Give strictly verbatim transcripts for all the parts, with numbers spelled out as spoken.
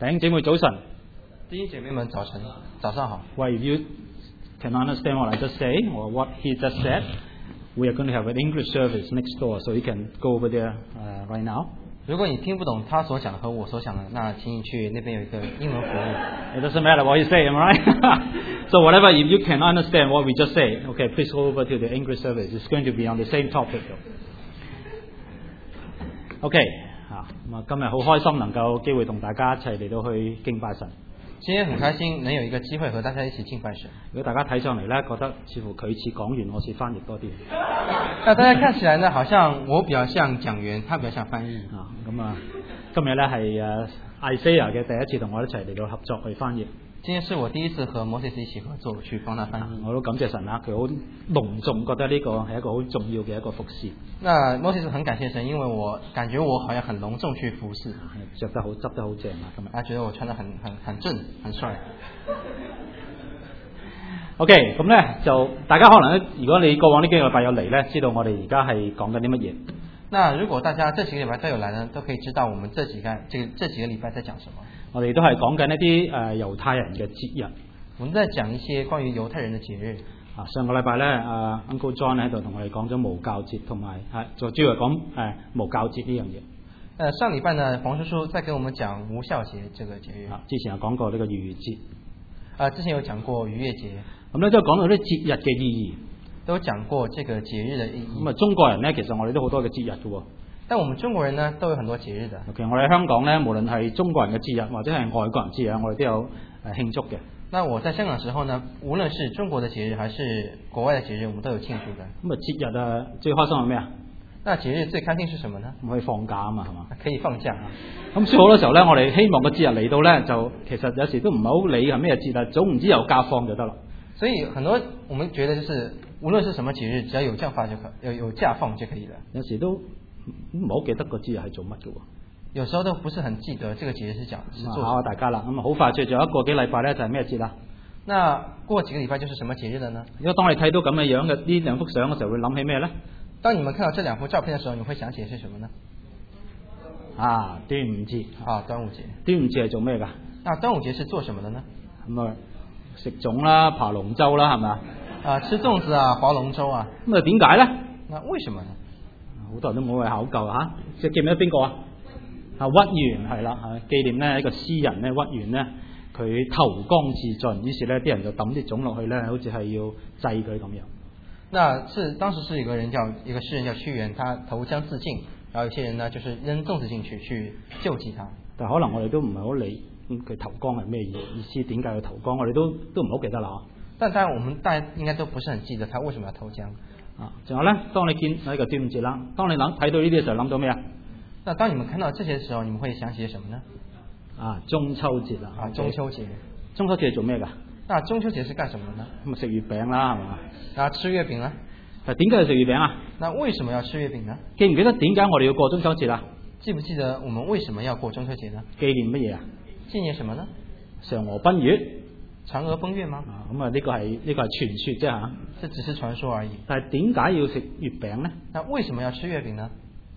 弟兄姊妹早晨。 弟兄姐妹們早晨，早上好。 Well, if you can understand what I just say or what he just said, we are going to have an English service next door, so you can go over there uh, right now. 如果你聽不懂他所講的和我所講的，那請你去那邊有一個英文服務。 It doesn't matter what you say, am I right? So whatever, if you can understand what we just say, okay, please go over to the English service. It's going to be on the same topic. OK， 啊，咁啊，今日好開心能夠機會同大家一齊嚟到去敬拜神。 今天很開心能有一個機會和大家一起敬拜神。 如果大家睇上嚟呢，覺得似乎佢似講員，我似翻譯多啲。 那大家看起來呢，好像我比較像講員，他比較像翻譯。 啊，咁啊，今日呢係誒 Isaiah 嘅第一次同我一齊嚟到合作去翻譯。 今天是我第一次和摩西斯一起合作去幫他翻譯。 我都感謝神啦，佢好隆重，覺得呢個係一個好重要嘅一個服侍。 那摩西斯很感謝神，因為我感覺我好像很隆重去服侍。 着得好，執得好正啊！今日。 他覺得我穿得很很很正，很帥。 OK， 咁咧就大家可能咧，如果你過往呢幾個禮拜有嚟咧，知道我哋而家係講緊啲乜嘢。 那如果大家這幾個禮拜都有來呢，都可以知道我們這幾個這這幾個禮拜在講什麼。 我哋都係講緊一啲誒猶太人嘅節日。 我們在講一些關於猶太人的節日。 啊，上個禮拜咧，阿 Uncle John 喺度同我哋講咗無酵節，同埋係就主要係講誒無酵節呢樣嘢。 呃，上禮拜呢，黃叔叔在跟我們講無酵節這個節日。 啊，之前有講過呢個逾越節。 啊，之前有講過逾越節。 咁咧都講到啲節日嘅意義。 都講過這個節日的意義。 咁啊，中國人咧，其實我哋都好多嘅節日嘅喎。 但我們中國人呢，都有很多節日的。 其實我哋香港咧，無論係中國人嘅節日或者係外國人節日，我哋都有誒慶祝嘅。 那我在香港時候呢，無論是中國的節日還是國外的節日，我們都有慶祝的。 咁啊，節日啊，最開心係咩啊？ 那節日最開心是什麼呢？ 可以放假啊嘛，係嘛？ 可以放假。 咁所以好多時候咧，我哋希望個節日嚟到咧，就其實有時都唔係好理係咩節日，總唔知有假放就得啦。 所以很多我們覺得就是無論是什麼節日，只要有假放就可有有假放就可以了。 有時都唔係好記得個節日係做乜嘅喎。 有時候都不是很記得這個節日是講是做。 考下大家啦，咁啊好快最仲有一個幾禮拜咧就係咩節啦？ 那過幾個禮拜就是什麼節日了呢？ 如果當你睇到咁嘅樣嘅呢兩幅相嘅時候，會諗起咩咧？ 當你們看到這兩幅照片嘅時候，你會想起的是什麼呢？ 啊，端午節。 啊，端午節。 端午節係做咩㗎？ 那端午節是做什麼的呢？ 咁啊，食粽啦，爬龍舟啦，係咪啊？ 啊，吃粽子啊，划龍舟啊。 咁啊，點解咧？ 那為什麼呢？ 好多人都冇去考究嚇，即係記唔記得邊個啊？啊，屈原係啦，嚇紀念咧一個詩人咧，屈原咧佢投江自盡，於是咧啲人就抌啲粽落去咧，好似係要祭佢咁樣。那是當時是一個人叫一個詩人叫屈原，他投江自盡，然後有些人呢就是扔粽子進去去救濟他。但可能我哋都唔係好理佢投江係咩意思，點解要投江，我哋都都唔好記得啦。 但當然我們大家應該都不是很記得他為什麼要投江。 啊，仲有咧，當你見呢個端午節啦，當你諗睇到呢啲嘅時候，諗到咩啊？ 那當你們看到這些嘅時候，你們會想起什麼呢？ 啊，中秋節啦， 啊，中秋節。 中秋節係做咩㗎？ 那中秋節是幹什麼呢？ 咁啊食月餅啦，係嘛？ 啊，吃月餅啦。 嗱，點解要食月餅啊？ 那為什麼要吃月餅呢？ 記唔記得點解我哋要過中秋節啊？ 記不記得我們為什麼要過中秋節呢？ 紀念乜嘢啊？ 紀念什麼呢？ 嫦娥奔月。 嫦娥奔月嗎？ 啊，咁啊呢個係呢個係傳說啫嚇。 這只是傳說而已。但係點解要食月餅呢？ 那為什麼要吃月餅呢？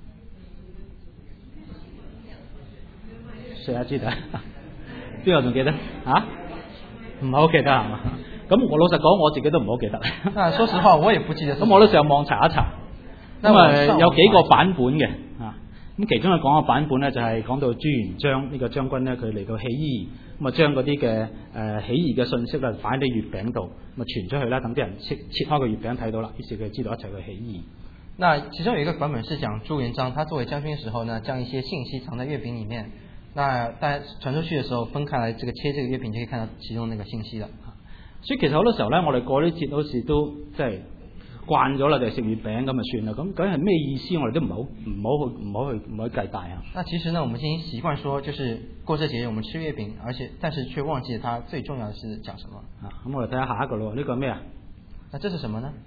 誰知道？邊個仲記得？啊？唔係好記得係嘛？咁我老實講，我自己都唔好記得。 啊，說實話，我也不記得。 咁我都上網查一查。咁啊有幾個版本嘅啊。咁其中嘅講個版本咧，就係講到朱元璋呢個將軍咧，佢嚟到起義，咁啊將嗰啲嘅誒起義嘅信息咧擺喺月餅度，咁啊傳出去啦，等啲人切切開個月餅睇到啦，於是佢知道一齊去起義。 那其中有一個版本是講朱元璋，他作為將軍嘅時候呢，將一些信息藏在月餅裡面。那大家傳出去嘅時候，分開來，這個切這個月餅就可以看到其中那個信息啦。 所以其實好多時候咧，我哋過啲節好似都即係慣咗啦，就係食月餅咁啊算啦。咁究竟係咩意思？我哋都唔好唔好去唔好去唔好去計大啊。 那其實呢，我們已經習慣說，就是過這節日我們吃月餅，而且但是卻忘記了它最重要的是講什麼啊。咁我哋睇下下一個咯，呢個係咩啊？ 那這是什麼呢？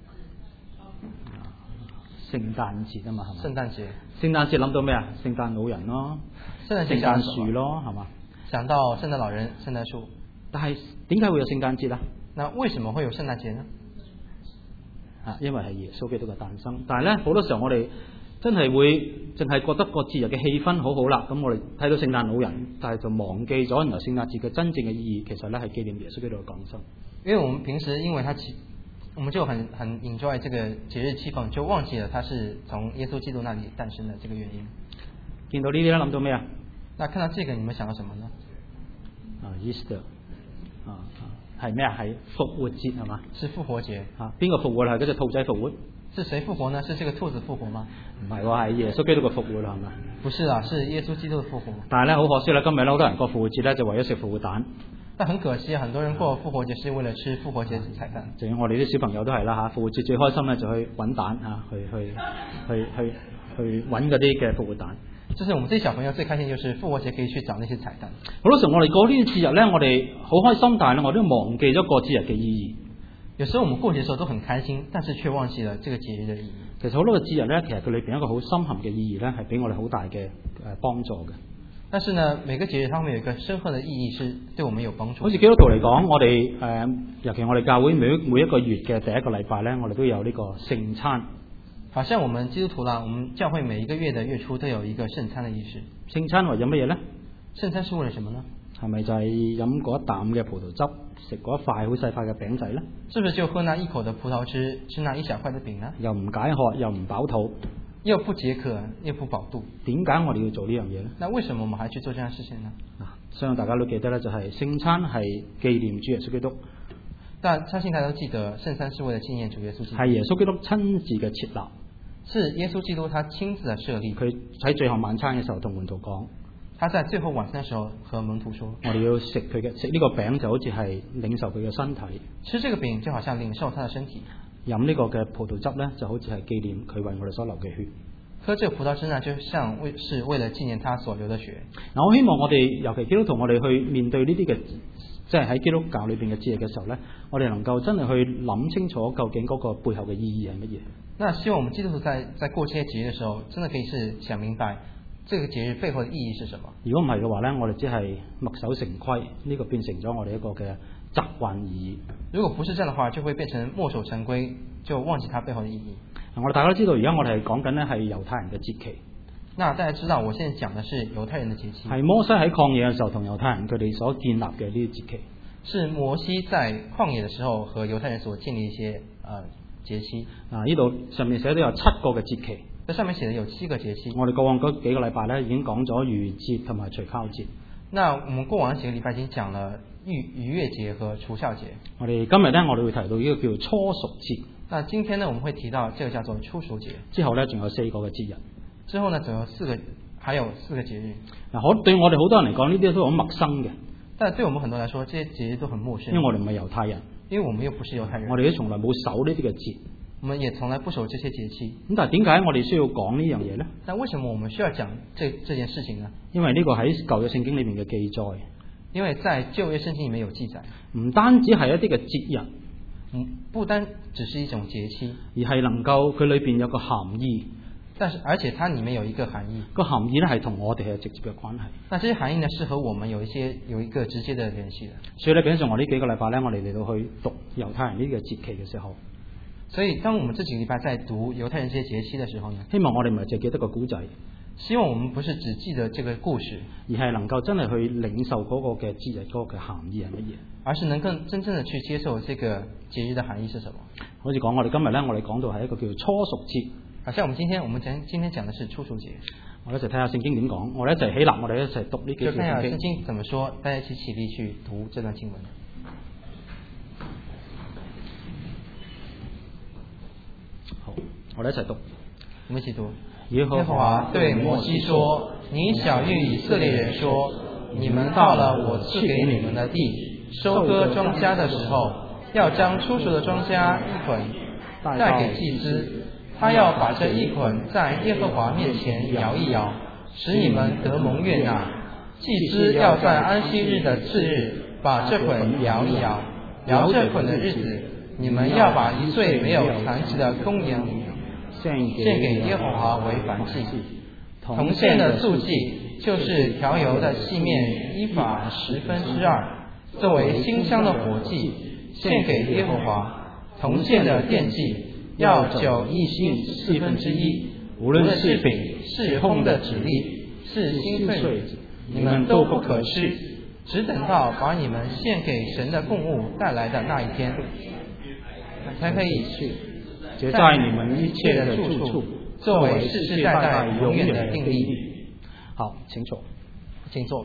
聖誕節啊嘛，係嘛？ 聖誕節。聖誕節諗到咩啊？聖誕老人咯， 聖誕節聖誕樹咯，係嘛？ 想到聖誕老人、聖誕樹。 但係點解會有聖誕節啊？ 那為什麼會有聖誕節呢？ 啊，因為係耶穌基督嘅誕生。但係咧，好多時候我哋真係會淨係覺得個節日嘅氣氛好好啦。咁我哋睇到聖誕老人，但係就忘記咗原來聖誕節嘅真正嘅意義，其實咧係紀念耶穌基督嘅降生。 因為我們平時因為他我們就很很 enjoy 這個節日氣氛，就忘記了他是從耶穌基督那裡誕生的這個原因。 見到呢啲咧，諗到咩啊？ 那看到這個，你們想到什麼呢？ 啊 Easter 啊係咩啊？係復活節係嘛？ 是復活節啊？邊個復活係嗰隻兔仔復活？ 是誰復活呢？是這個兔子復活嗎？ 唔係喎，係耶穌基督嘅復活啦，係咪？ 不是啊，是耶穌基督嘅復活。 但係咧好可惜啦，今日咧好多人過復活節咧就為咗食復活蛋。 但很可惜，很多人過復活節是為了吃復活節彩蛋。 仲有我哋啲小朋友都係啦嚇，復活節最開心咧就去揾蛋嚇，去去去去去揾嗰啲嘅復活蛋。 就是我們這些小朋友最開心，就是復活節可以去找那些彩蛋。 好多時候我哋過呢啲節日咧，我哋好開心，但係咧我都忘記咗過節日嘅意義。 有時候我們過節嘅時候都很開心，但是卻忘記了這個節日嘅意義。 其實好多嘅節日咧，其實佢裏邊一個好深含嘅意義咧，係俾我哋好大嘅誒幫助嘅。 但是呢，每個節日它們有一個深刻嘅意義，是對我們有幫助。 好似基督徒嚟講，我哋誒、呃，尤其我哋教會每每一個月嘅第一個禮拜咧，我哋都有呢個聖餐。 好像我們基督徒啦，我們教會每一個月的月初都有一個聖餐的儀式。 聖餐為咗乜嘢咧？ 聖餐是為了什麼呢？ 係咪就係飲嗰一啖嘅葡萄汁，食嗰一塊好細塊嘅餅仔咧？ 是不是就喝那一口的葡萄汁，吃那一小塊的餅呢？ 又唔解渴，又唔飽肚， 又不解渴，又不飽肚。 點解我哋要做呢樣嘢咧？ 那為什麼我們還去做這樣事情呢？ 啊，相信大家都記得咧，就係聖餐係紀念主耶穌基督。 但相信大家都記得，聖餐是為了紀念主耶穌基督。 係耶穌基督親自嘅設立。 是耶穌基督他親自的設立。 佢喺最後晚餐嘅時候同門徒講， 他在最後晚餐嘅時候和門徒說：我哋要食佢嘅，食呢個餅就好似係領受佢嘅身體。 吃這個餅就好像領受他的身體。 飲呢個嘅葡萄汁咧，就好似係紀念佢為我哋所流嘅血。 喝這個葡萄汁呢，就像為是為了紀念他所流的血。 嗱，我希望我哋尤其基督徒，我哋去面對呢啲嘅，即係喺基督教裏邊嘅節日嘅時候咧，我哋能夠真係去諗清楚究竟嗰個背後嘅意義係乜嘢。 那希望我們基督徒在在過這些節日嘅時候，真的可以是想明白這個節日背後的意義是什麼。 如果唔係嘅話咧，我哋只係墨守成規，呢、這個變成咗我哋一個嘅習慣而已。 如果不是這樣的話，就會變成墨守成規，就忘記它背後的意義。 我哋大家都知道，而家我哋係講緊咧係猶太人嘅節期。 那大家知道，我現在講的是猶太人的節期。 係摩西喺曠野嘅時候，同猶太人佢哋所建立嘅呢啲節期。 是摩西在曠野嘅時候和猶太人所建立一些呃節期。 啊，呢度上面寫都有七個嘅節期。 在上面寫的有七個節期。 我哋過往嗰幾個禮拜咧已經講咗逾節同埋除酵節。 那我們過往幾個禮拜已經講了逾逾越節和除酵節。我哋今日咧，我哋會提到呢個叫初熟節。 那今天呢，我們會提到這個叫做初熟節。 之後咧，仲有四個嘅節日。 之後呢，仲有四個，還有四個節日。 嗱，好，對我哋好多人嚟講，呢啲都好陌生嘅。 但對我們很多人來說，這些節日都很陌生。 因為我哋唔係猶太人。 因為我們又不是猶太人。 我哋都從來冇守呢啲嘅節。 我們也從來不守這些節期。 咁但係點解我哋需要講呢樣嘢呢？ 但為什麼我們需要講這這件事情呢？ 因為呢個喺舊約聖經裏面嘅記載。 因為在舊約聖經裏面有記載。 唔單止係一啲嘅節日。 嗯，不單只是一種節期， 而係能夠佢裏邊有個含義。 但是而且它裏面有一個含義， 個含義咧係同我哋係直接嘅關係。 那這些含義呢，是和我們有一些有一個直接的聯繫的。 所以咧，比如上我呢幾個禮拜咧，我哋嚟到去讀猶太人呢個節期嘅時候， 所以當我們這幾個禮拜在讀猶太人這些節期嘅時候呢， 希望我哋唔係淨記得個古仔， 希望我們不是只記得這個故事， 而係能夠真係去領受嗰個嘅節日嗰個嘅含義係乜嘢， 而是能更真正的去接受這個節日的含義是什麼。 好似講我哋今日咧，我哋講到係一個叫做初熟節。 好像我們今天我們講今天講的是初熟節。 我哋一齊睇下聖經點講，我哋一齊起立，我哋一齊讀呢幾節聖經。 就看下聖經怎麼說，大家一起起立去讀這段經文。 好，我哋一齊讀。 我們一起讀。 耶和華對摩西說：你曉諭以色列人說，你們到了我賜給你們的地，收割莊稼的時候，要將初熟的莊稼一捆帶給祭司。他要把這一捆在耶和華面前搖一搖，使你們得蒙悅納。祭司要在安息日的次日把這捆搖一搖，搖這捆的日子，你們要把一歲沒有殘疾的公羊獻給耶和華為燔祭。銅線的素祭就是調油的細麵一法十分之二，作為馨香的火祭，獻給耶和華。銅線的奠祭要酒一薪四分之一， 無論是餅是烘的籽粒是新穗子，你們都不可吃，只等到把你們獻給神的供物帶來的那一天，才可以去。 這在你們一切的住處， 作為世世代代永遠的定例。 好，請坐， 請坐。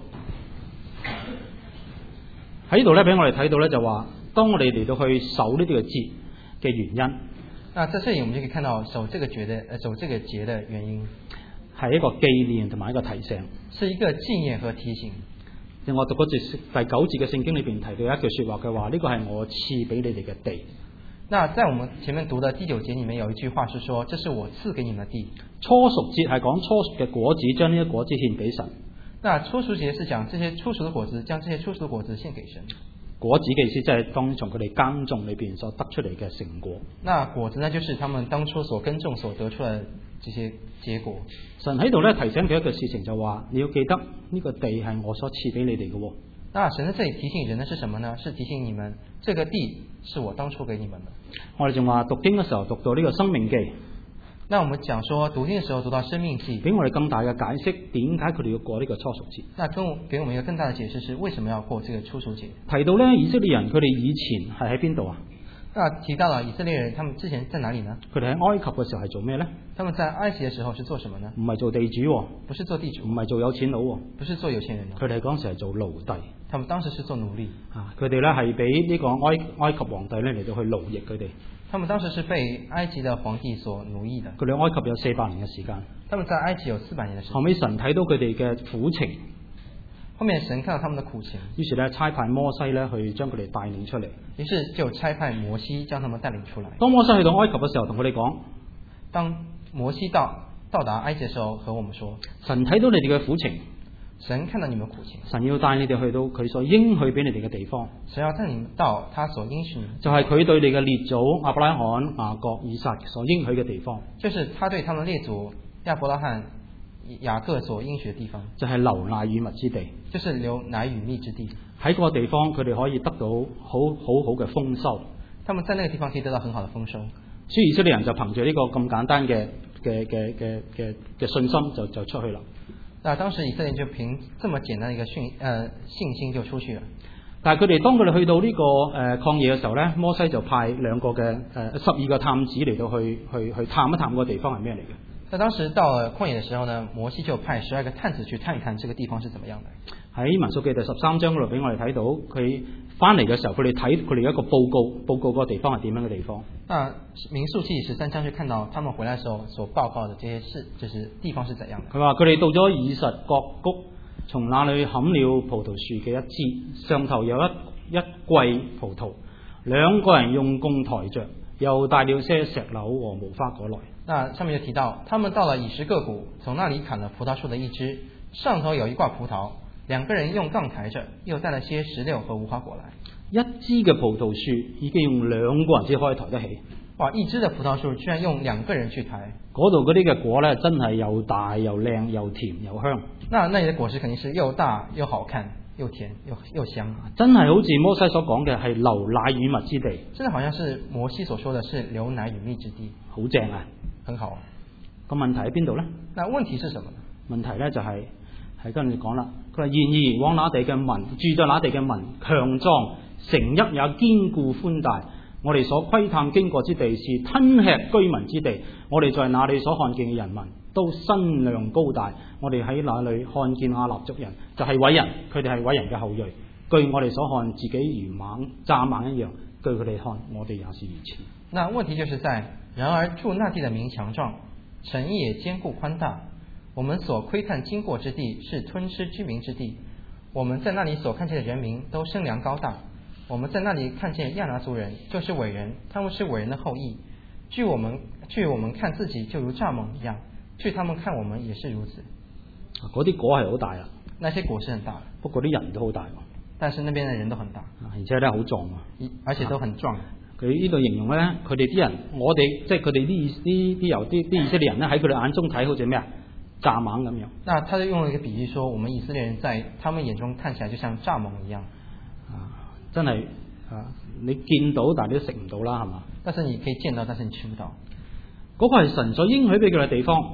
喺呢度咧，俾我哋睇到咧，就話當我哋嚟到去守呢啲嘅節嘅原因。 那在這裡我們就可以看到守這個節的，呃，守這個節的原因， 係一個紀念同埋一個提醒， 是一個紀念和提醒。 我讀嗰節第九節嘅聖經裏邊提到一句說話，佢話呢個係我賜俾你哋嘅地。 那在我們前面讀的第九節裏面有一句話是說，這是我賜給你們的地。 初熟節係講初熟嘅果子，將呢啲果子獻俾神。 那初熟節是講這些初熟的果子，將這些初熟的果子獻給神。 果子嘅意思即係當從佢哋耕種裏邊所得出嚟嘅成果。 那果子呢，就是他們當初所耕種所得出來的這些結果。 神喺度咧提醒佢一個事情，就話你要記得呢個地係我所賜俾你哋嘅。 那神在這裡提醒人的是什麼呢？是提醒你們，這個地是我當初給你們的。 我哋仲話讀經嘅時候讀到呢個申命記。 那我們講說讀經嘅時候讀到申命記， 俾我哋更大嘅解釋，點解佢哋要過呢個初熟節？ 那跟我給我們一個更大的解釋是，為什麼要過這個初熟節？ 提到咧，以色列人佢哋以前係喺邊度啊？ 那提到了以色列人，他們之前在哪裡呢？ 佢哋喺埃及嘅時候係做咩呢？ 他們在埃及嘅時候是做什麼呢？ 唔係做地主， 不是做地主， 唔係做有錢佬， 不是做有錢人。 佢哋嗰時係做奴隸。 他們當時是做奴隸。 啊，佢哋咧係俾呢個埃埃及皇帝咧嚟到去奴役佢哋。 他們當時是被埃及的皇帝所奴役的。 佢哋埃及有四百年嘅時間。 他們在埃及有四百年嘅時間。 後尾神睇到佢哋嘅苦情。 後面神看到他們的苦情， 於是咧差派摩西咧去將佢哋帶領出嚟。 於是就差派摩西將他們帶領出來。 當摩西去到埃及嘅時候，同佢哋講： 當摩西到到達埃及嘅時候，和我們說， 神睇到你哋嘅苦情， 神看到你們苦情， 神要帶你哋去到佢所應許俾你哋嘅地方。 神要帶你們到他所應許， 就係佢對你嘅列祖亞伯拉罕、雅各、以撒所應許嘅地方。 就是他對他們列祖亞伯拉罕、雅各所應許嘅地方， 就係流奶與蜜之地， 就是流奶與蜜之地。 喺嗰個地方，佢哋可以得到好好好嘅豐收。 他們在那個地方可以得到很好的豐收。 所以以色列人就憑住呢個咁簡單嘅嘅嘅嘅嘅嘅信心就就出去啦。 那當時以色列人就憑這麼簡單的一個信呃信心就出去了。 但係佢哋當佢哋去到呢、這個誒、呃、曠野嘅時候咧，摩西就派兩個嘅誒、呃、十二個探子嚟到去去去探一探個地方係咩嚟嘅。 那當時到了曠野嘅時候呢，摩西就派十二個探子去探一探這個地方是怎麼樣的。喺民數記第十三章嗰度俾我哋睇到，佢翻嚟嘅時候，佢哋睇佢哋一個報告，報告嗰個地方係點樣嘅地方。那民數記十三章就看到他們回來嘅時候所報告的這些事，就是地方是怎樣的。 佢話佢哋到咗以實各谷，從那裏砍了葡萄樹嘅一枝，上頭有一一櫃葡萄，兩個人用弓抬着，又帶了些石榴和無花果來。 那上面就提到，他們到了以實各谷，從那裏砍了葡萄樹的一枝，上頭有一掛葡萄，兩個人用槓抬着，又帶了些石榴和無花果來。 一枝嘅葡萄樹已經用兩個人先可以抬得起。 哇！一枝嘅葡萄樹居然用兩個人去抬。 嗰度嗰啲嘅果咧，真係又大又靚又甜又香。 那那裡的果實肯定是又大又好看又甜又又香。 真係好似摩西所講嘅係流奶與蜜之地。 真的好像是摩西所說的是流奶與蜜之地。 好正啊！ 很好。 個問題喺邊度呢？ 那問題是什麼呢？ 問題咧就係係跟住講啦。佢話然而往那地嘅民住在那地嘅民強壯，城邑也堅固寬大。我哋所窺探經過之地是吞吃居民之地。我哋在那裏所看見嘅人民都身量高大。我哋喺那裏看見亞納族人，就係、是、偉人，佢哋係偉人嘅後裔。據我哋所看，自己如猛蚱蜢一樣。據佢哋看，我哋也是如此。 那問題就是在，然而住那地的民強壯，城邑也堅固寬大。我們所窺探經過之地是吞吃居民之地。我們在那裏所看見的人民都身量高大。我們在那裏看見亞拿族人，就是偉人，他們是偉人的後裔。據我們據我們看自己就如蚱蜢一樣，據他們看我們也是如此。 嗰啲果係好大啦， 那些果實很大， 不過啲人都好大。 但是那邊的人都很大， 而且咧好壯啊， 而且都很壯。 佢呢度形容咧，佢哋啲人，我哋即係佢哋啲啲啲由啲啲以色列人咧喺佢哋眼中睇好似咩啊？蚱蜢咁樣。那他就用了一個比喻說，我們以色列人在他們眼中看起來就像蚱蜢一樣。 啊，真係啊，你見到但係你都食唔到啦，係嘛？ 但是你可以見到，但是你吃不到。 嗰個係神所應許俾佢嘅地方。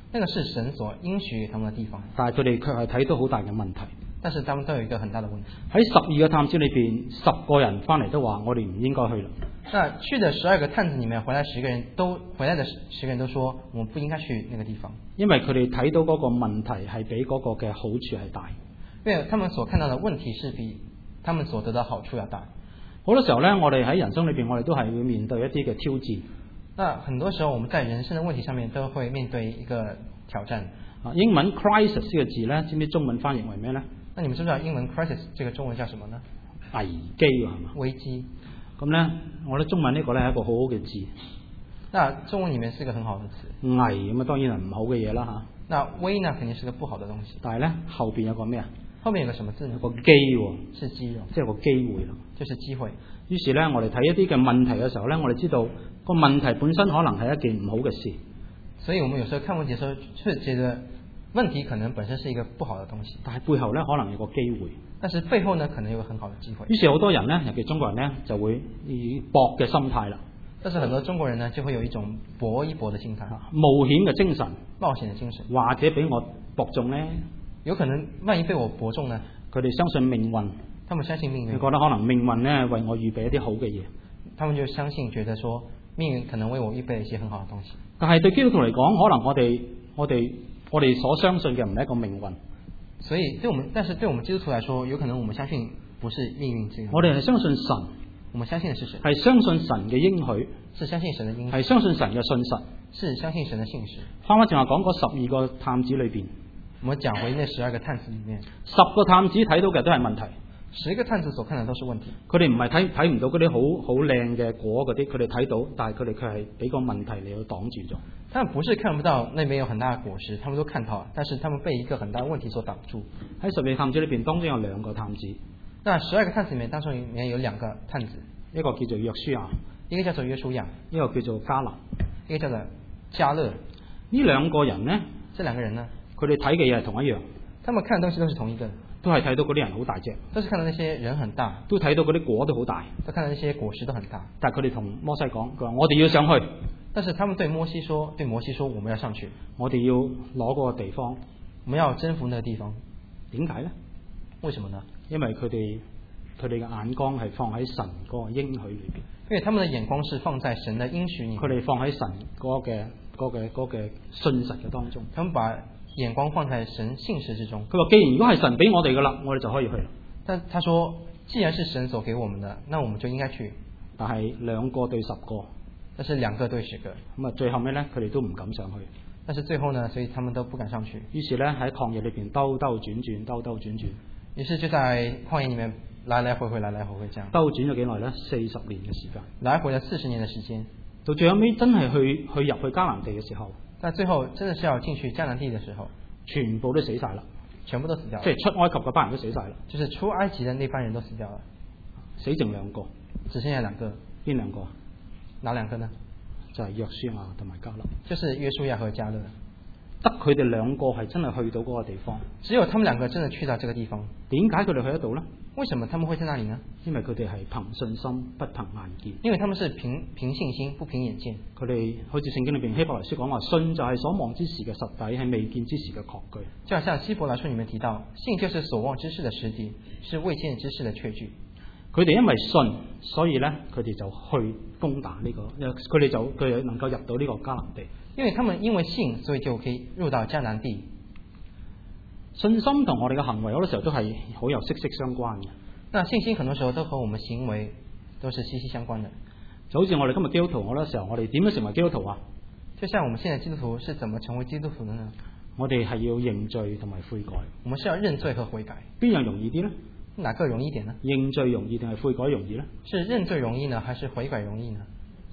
那個是神所應許給他們的地方。 但係佢哋卻係睇到好大嘅問題。 但是他們都有一個很大的問題。 喺十二個探子裏邊，十個人翻嚟都話我哋唔應該去啦。 那去的十二個探子裏面，回來十個人都回來的十個人都說，我們不應該去那個地方。 因為佢哋睇到嗰個問題係比嗰個嘅好處係大。 因為他們所看到的問題是比他們所得到好處要大。 好多時候呢，我哋喺人生裏邊，我哋都係會面對一啲嘅挑戰。 那很多時候，我們在人生的問題上面都會面對一個挑戰。 啊，英文 crisis 呢個字呢，知唔知中文翻譯為咩呢？ 那你們知唔知道英文 crisis 這個中文叫什麼呢？ 危機係嘛？ 危機。咁呢，我覺得中文呢個呢係一個好好嘅字。 那中文裡面是一個很好的詞。危咁啊，當然係唔好嘅嘢啦嚇。 那危呢，肯定是個不好的東西。 但係呢，後邊有個咩啊？ 後面有個什麼字呢？ 有個機喎， 是機喎， 即係個機會咯。 就是機會。於是呢，我哋睇一啲嘅問題嘅時候呢，我哋知道個問題本身可能係一件唔好嘅事。 所以我們有時候看問題嘅時候，確覺得問題可能本身是一個不好的東西， 但係背後呢，可能有個機會。 但是背後呢，可能有個很好的機會。於是好多人呢，尤其中國人呢，就會以搏嘅心態啦。 但是很多中國人呢，就會有一種搏一搏的心態， 冒險嘅精神， 冒險的精神， 或者俾我搏中呢， 有可能萬一被我搏中呢？ 佢哋相信命運， 他們相信命運， 你覺得可能命運呢為我預備一啲好嘅嘢， 他們就相信，覺得說命運可能為我預備一些很好的東西。 但係對基督徒嚟講，可能我哋我哋我哋所相信嘅唔係一個命運。 所以對我們，但是對我們基督徒來說，有可能我們相信不是命運這個。 我哋係相信神， 我們相信的是神， 係相信神嘅應許， 是相信神的應許， 係相信神嘅信實， 是相信神的信實。 翻翻正話講嗰十二個探子裏邊， 我們講回那十二個探子裏面， 十個探子睇到嘅都係問題， 十個探子所看的都是問題。 佢哋唔係睇睇唔到嗰啲好好靚嘅果嗰啲，佢哋睇到，但係佢哋卻係俾個問題嚟到擋住咗。 他們不是看不到那邊有很大的果實，他們都看到，但是他們被一個很大的問題所擋住。 喺十二個探子裏邊，當中有兩個探子。 那十二個探子裏面，當中裏面有兩個探子， 一個叫做約書亞， 一個叫做約書亞， 一個叫做迦勒， 一個叫做迦勒。 呢兩個人呢？ 這兩個人呢？ 佢哋睇嘅嘢係同一樣， 他們看的東西都是同一個， 都係睇到嗰啲人好大隻， 都是看到那些人很大， 都睇到嗰啲果都好大， 都看到那些果實都很大。 但係佢哋同摩西講，佢話我哋要上去。 但是他們對摩西說，對摩西說，我們要上去， 我哋要攞嗰個地方， 我們要征服那個地方。 點解呢？ 為什麼呢？ 因為佢哋佢哋嘅眼光係放喺神嗰個應許裏邊。 因為他們的眼光是放在神的應許裏面， 佢哋放喺神嗰個嘅嗰嘅嗰嘅信實嘅當中。 他們把眼光放在神信實之中。 佢話既然如果係神俾我哋噶啦，我哋就可以去。 但他說，既然是神所給我們的，那我們就應該去。 但係兩個對十個。 但是兩個對十個， 咁啊，最後尾呢，佢哋都唔敢上去。 但是最後呢，所以他們都不敢上去。 於是呢，喺曠野裏邊兜兜轉轉，兜兜轉轉。 於是就在曠野裏面來來回回，來來回回這樣。 兜轉咗幾耐呢？四十年嘅時間。 來回了四十年嘅時間。 到最後尾真係去去入去迦南地嘅時候， 但最後真的是要進去迦南地嘅時候， 全部都死晒啦， 全部都死掉了。 即係出埃及嗰班人都死晒啦， 就是出埃及嘅那班人都死掉了， 死剩兩個， 只剩下兩個。 邊兩個？ 哪兩個呢？ 就係約書亞同埋迦勒， 就是約書亞和迦勒， 得佢哋兩個係真係去到嗰個地方， 只有他們兩個真的去到這個地方。 點解佢哋去得到呢？ 為什麼他們會在那裡呢？ 因為佢哋係憑信心，不憑眼見。 因為他們是憑憑信心，不憑眼見。 佢哋好似聖經裏邊希伯來書講話，信就係所望之事嘅實底，係未見之事嘅確據。 就好像希伯來書裡面提到，信就是所望之事的實底，是未見之事的確據。 佢哋因為信，所以呢，佢哋就去攻打呢個，佢哋就佢哋能夠入到呢個迦南地。 因為他們因為信，所以就可以入到迦南地。 信心同我哋嘅行為好多時候都係好有息息相關嘅。 那信心很多時候都和我們行為都是息息相關的。 就好似我哋今日基督徒，好多時候我哋點樣成為基督徒啊？ 就像我們現在基督徒是怎麼成為基督徒的呢？ 我哋係要認罪同埋悔改。 我們是要認罪和悔改。 邊樣容易啲呢？ 哪個容易點呢？ 認罪容易定係悔改容易呢？ 是認罪容易呢，還是悔改容易呢？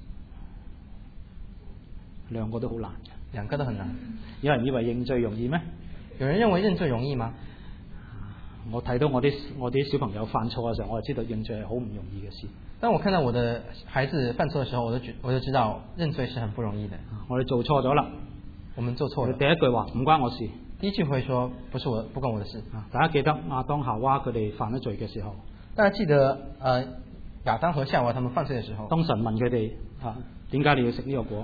兩個都好難嘅。 兩個都很難。 有人以為認罪容易咩？ 有人認為認罪容易嗎？ 我睇到我啲我啲小朋友犯錯嘅時候，我就知道認罪係好唔容易嘅事。 當我看到我的孩子犯錯嘅時候，我就覺我就知道認罪是很不容易的。 我哋做錯咗啦， 我們做錯了。 第一句話唔關我事。 第一句會說不是我不關我的事。 大家記得亞當夏娃佢哋犯咗罪嘅時候， 大家記得呃亞當和夏娃他們犯罪嘅時候， 當神問佢哋啊點解你要食呢個果？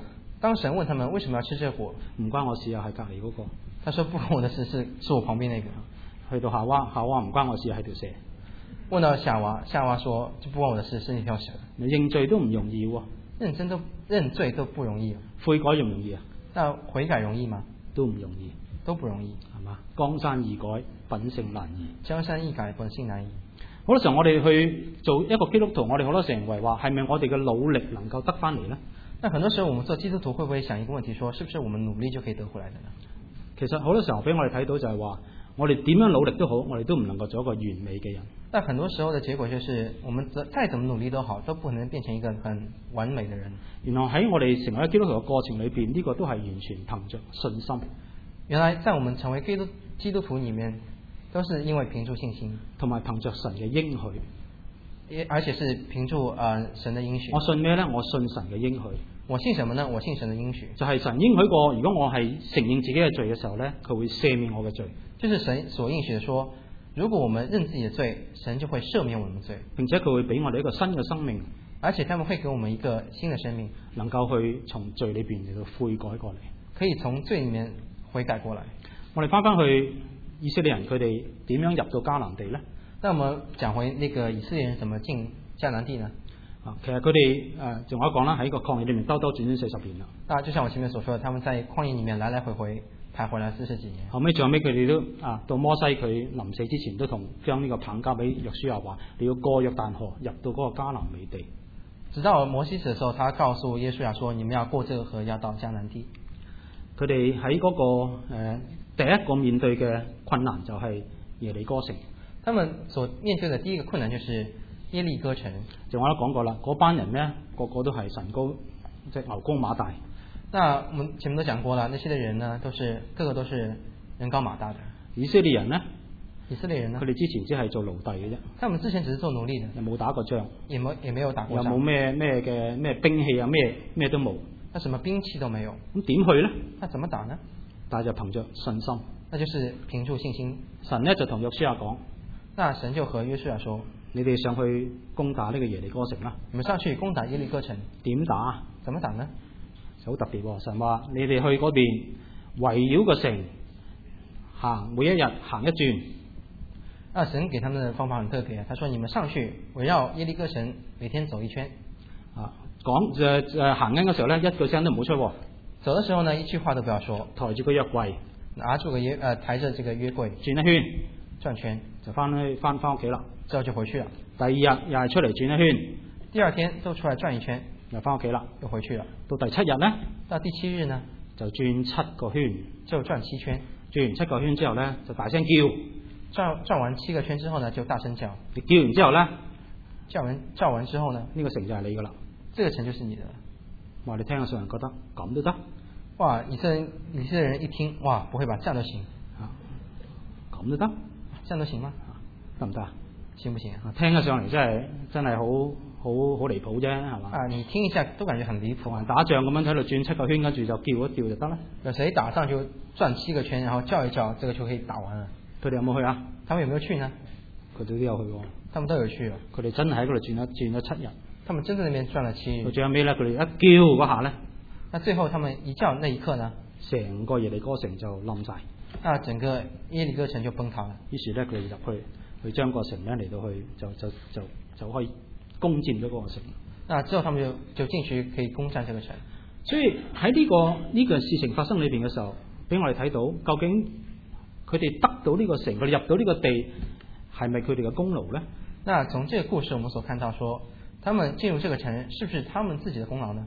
當神問他們為什麼要吃這果， 唔關我事啊，係隔離嗰個。 他說不關我的事，是是我旁邊那個。 去到夏娃，夏娃唔關我事，係條蛇。 問到夏娃，夏娃說就不關我的事，是那條蛇。 你認罪都唔容易喎， 認真都認罪都不容易。 悔改容唔容易啊？ 那悔改容易嗎？ 都唔容易， 都不容易， 係嘛？江山易改，品性難移。 江山易改，本性難移。 好多時候我哋去做一個基督徒，我哋好多時候認為話係咪我哋嘅努力能夠得翻嚟呢？ 那很多時候我們做基督徒會不會想一個問題說，說是不是我們努力就可以得回來的呢？ 其實好多時候俾我哋睇到就係話，我哋點樣努力都好，我哋都唔能夠做一個完美嘅人。 但很多時候的結果就是，我們再怎麼努力都好，都不可能變成一個很完美的人。 原來喺我哋成為基督徒嘅過程裏邊，呢、這個都係完全憑着信心。 原來在我們成為基督基督徒裏面，都是因為憑住信心， 同埋憑着神嘅應許， 而且是憑住呃神的應許。 我信咩呢？我信神嘅應許。 我信什麼呢？我信神的應許。 就係神應許過，如果我係承認自己嘅罪嘅時候呢，佢會赦免我嘅罪。 就是神所應許的說，如果我們認自己的罪，神就會赦免我們的罪， 並且佢會俾我哋一個新嘅生命， 而且他們會給我們一個新的生命， 能夠去從罪裏邊嚟到悔改過嚟， 可以從罪裏面悔改過來。 我哋翻翻去以色列人，佢哋點樣入到迦南地呢？ 那我們講回那個以色列人怎麼進迦南地呢？ 啊，其實佢哋誒仲有一講啦，喺個曠野裏面兜兜轉轉四十年啦。 啊，就像我前面所說的，他們在曠野裏面來來回回徘徊了四十幾年。 後尾最後尾佢哋都啊，到摩西佢臨死之前都同將呢個棒交俾約書亞話，你要過約旦河入到嗰個迦南美地。 直到摩西死的時候，他告訴約書亞說，你們要過這個河，要到迦南地。 佢哋喺嗰個誒、呃、第一個面對嘅困難就係耶利哥城。 他們所面對的第一個困難就是耶利哥城。 就我都講過啦，嗰班人呢，個個都係神高，即係牛高馬大。 那我們前面都講過了，那些的人呢，都是個個都是人高馬大的。 以色列人呢？ 以色列人呢？ 佢哋之前只係做奴隸嘅啫。 他們之前只是做奴隸的， 又冇打過仗， 也冇也沒有打過仗， 又冇咩咩嘅咩兵器啊，咩咩都冇。 那什麼兵器都沒有。 咁點去呢？ 那怎麼打呢？ 但係就憑着信心。 那就是憑住信心。 神呢就同約書亞講， 那神就和約書亞說， 你哋上去攻打呢個耶利哥城啦。 你們上去攻打耶利哥城。 點打？ 怎麼打呢？ 好特別喎！神話你哋去嗰邊圍繞個城行，每一日行一轉。 啊，神給他們的方法很特別，他說你們上去圍繞耶利哥城，每天走一圈。 啊，講誒誒行緊嘅時候咧，一句聲都唔好出。 走嘅時候呢，一句話都不要說。 抬住個約櫃， 拿住個約誒、呃，抬着這個約櫃， 轉一圈， 轉圈就翻去翻翻屋企啦。 之後就回去了。 第二日又係出嚟轉一圈， 第二天都出來轉一圈， 又翻屋企啦， 又回去了。 到第七日呢？ 到第七日呢， 就轉七個圈， 就轉七圈。 轉完七個圈之後呢，就大聲叫。 轉轉完七個圈之後呢，就大聲叫。 你叫完之後呢， 叫完叫完之後呢， 呢個城就係你噶啦。這個城就是你的。 哇！你聽下，上人覺得咁都得？ 哇！以色列以色列人一聽，哇，不會吧？這樣都行啊？咁都得？ 這樣都行嗎？ 得唔得啊？ 行不行啊？ 聽起上嚟真係真係好好好離譜啫，係嘛？ 啊！你聽一下都感覺很離譜。 同人打仗咁樣喺度轉七個圈，跟住就叫一叫就得啦。 有誰打仗就轉七個圈，然後叫一叫，這個就可以打完了。 佢哋有冇去啊？ 他們有沒有去呢？ 佢哋都有去喎。 他們都有去。 佢哋真係喺嗰度轉咗轉咗七日。 他們真正那邊轉了七日。 到最後尾咧，佢哋一叫嗰下咧， 那最後他們一叫那一刻呢， 成個耶利哥城就冧晒。 那整個耶利哥城就崩塌了。 於是咧，佢哋入去，去將個城咧嚟到去，就就就就可以攻佔咗嗰個城。 那之後他們就就進去可以攻佔這個城。 所以喺呢、這個呢、這個事情發生裏邊嘅時候，俾我哋睇到究竟佢哋得到呢個城，佢哋入到呢個地，係咪佢哋嘅功勞咧？ 那從這個故事，我們所看到說，他們進入這個城，是不是他們自己的功勞呢？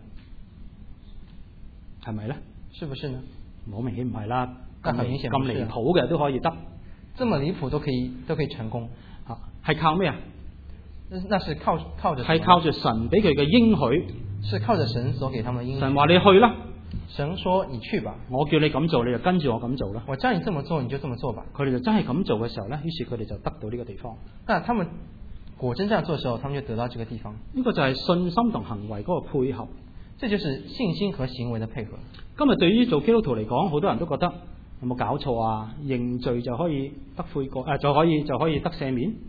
係咪咧？ 是不是呢？ 好明顯唔係啦， 咁明顯咁離譜嘅都可以得， 這麼離譜都可以都可以成功， 啊，係靠咩啊？ 那是靠靠着係靠住神俾佢嘅應許， 是靠着神所給他們的應許。 神話你去啦， 神說你去吧， 我叫你咁做，你就跟住我咁做啦。 我叫你這麼做，你就這麼做吧。 佢哋就真係咁做嘅時候咧，於是佢哋就得到呢個地方。 那他們果真這樣做嘅時候，他們就得到這個地方。 呢個就係信心同行為嗰個配合， 這就是信心和行為的配合。 今日對於做基督徒嚟講，好多人都覺得有冇搞錯啊？認罪就可以得悔過，誒、呃、就可以就可以得赦免。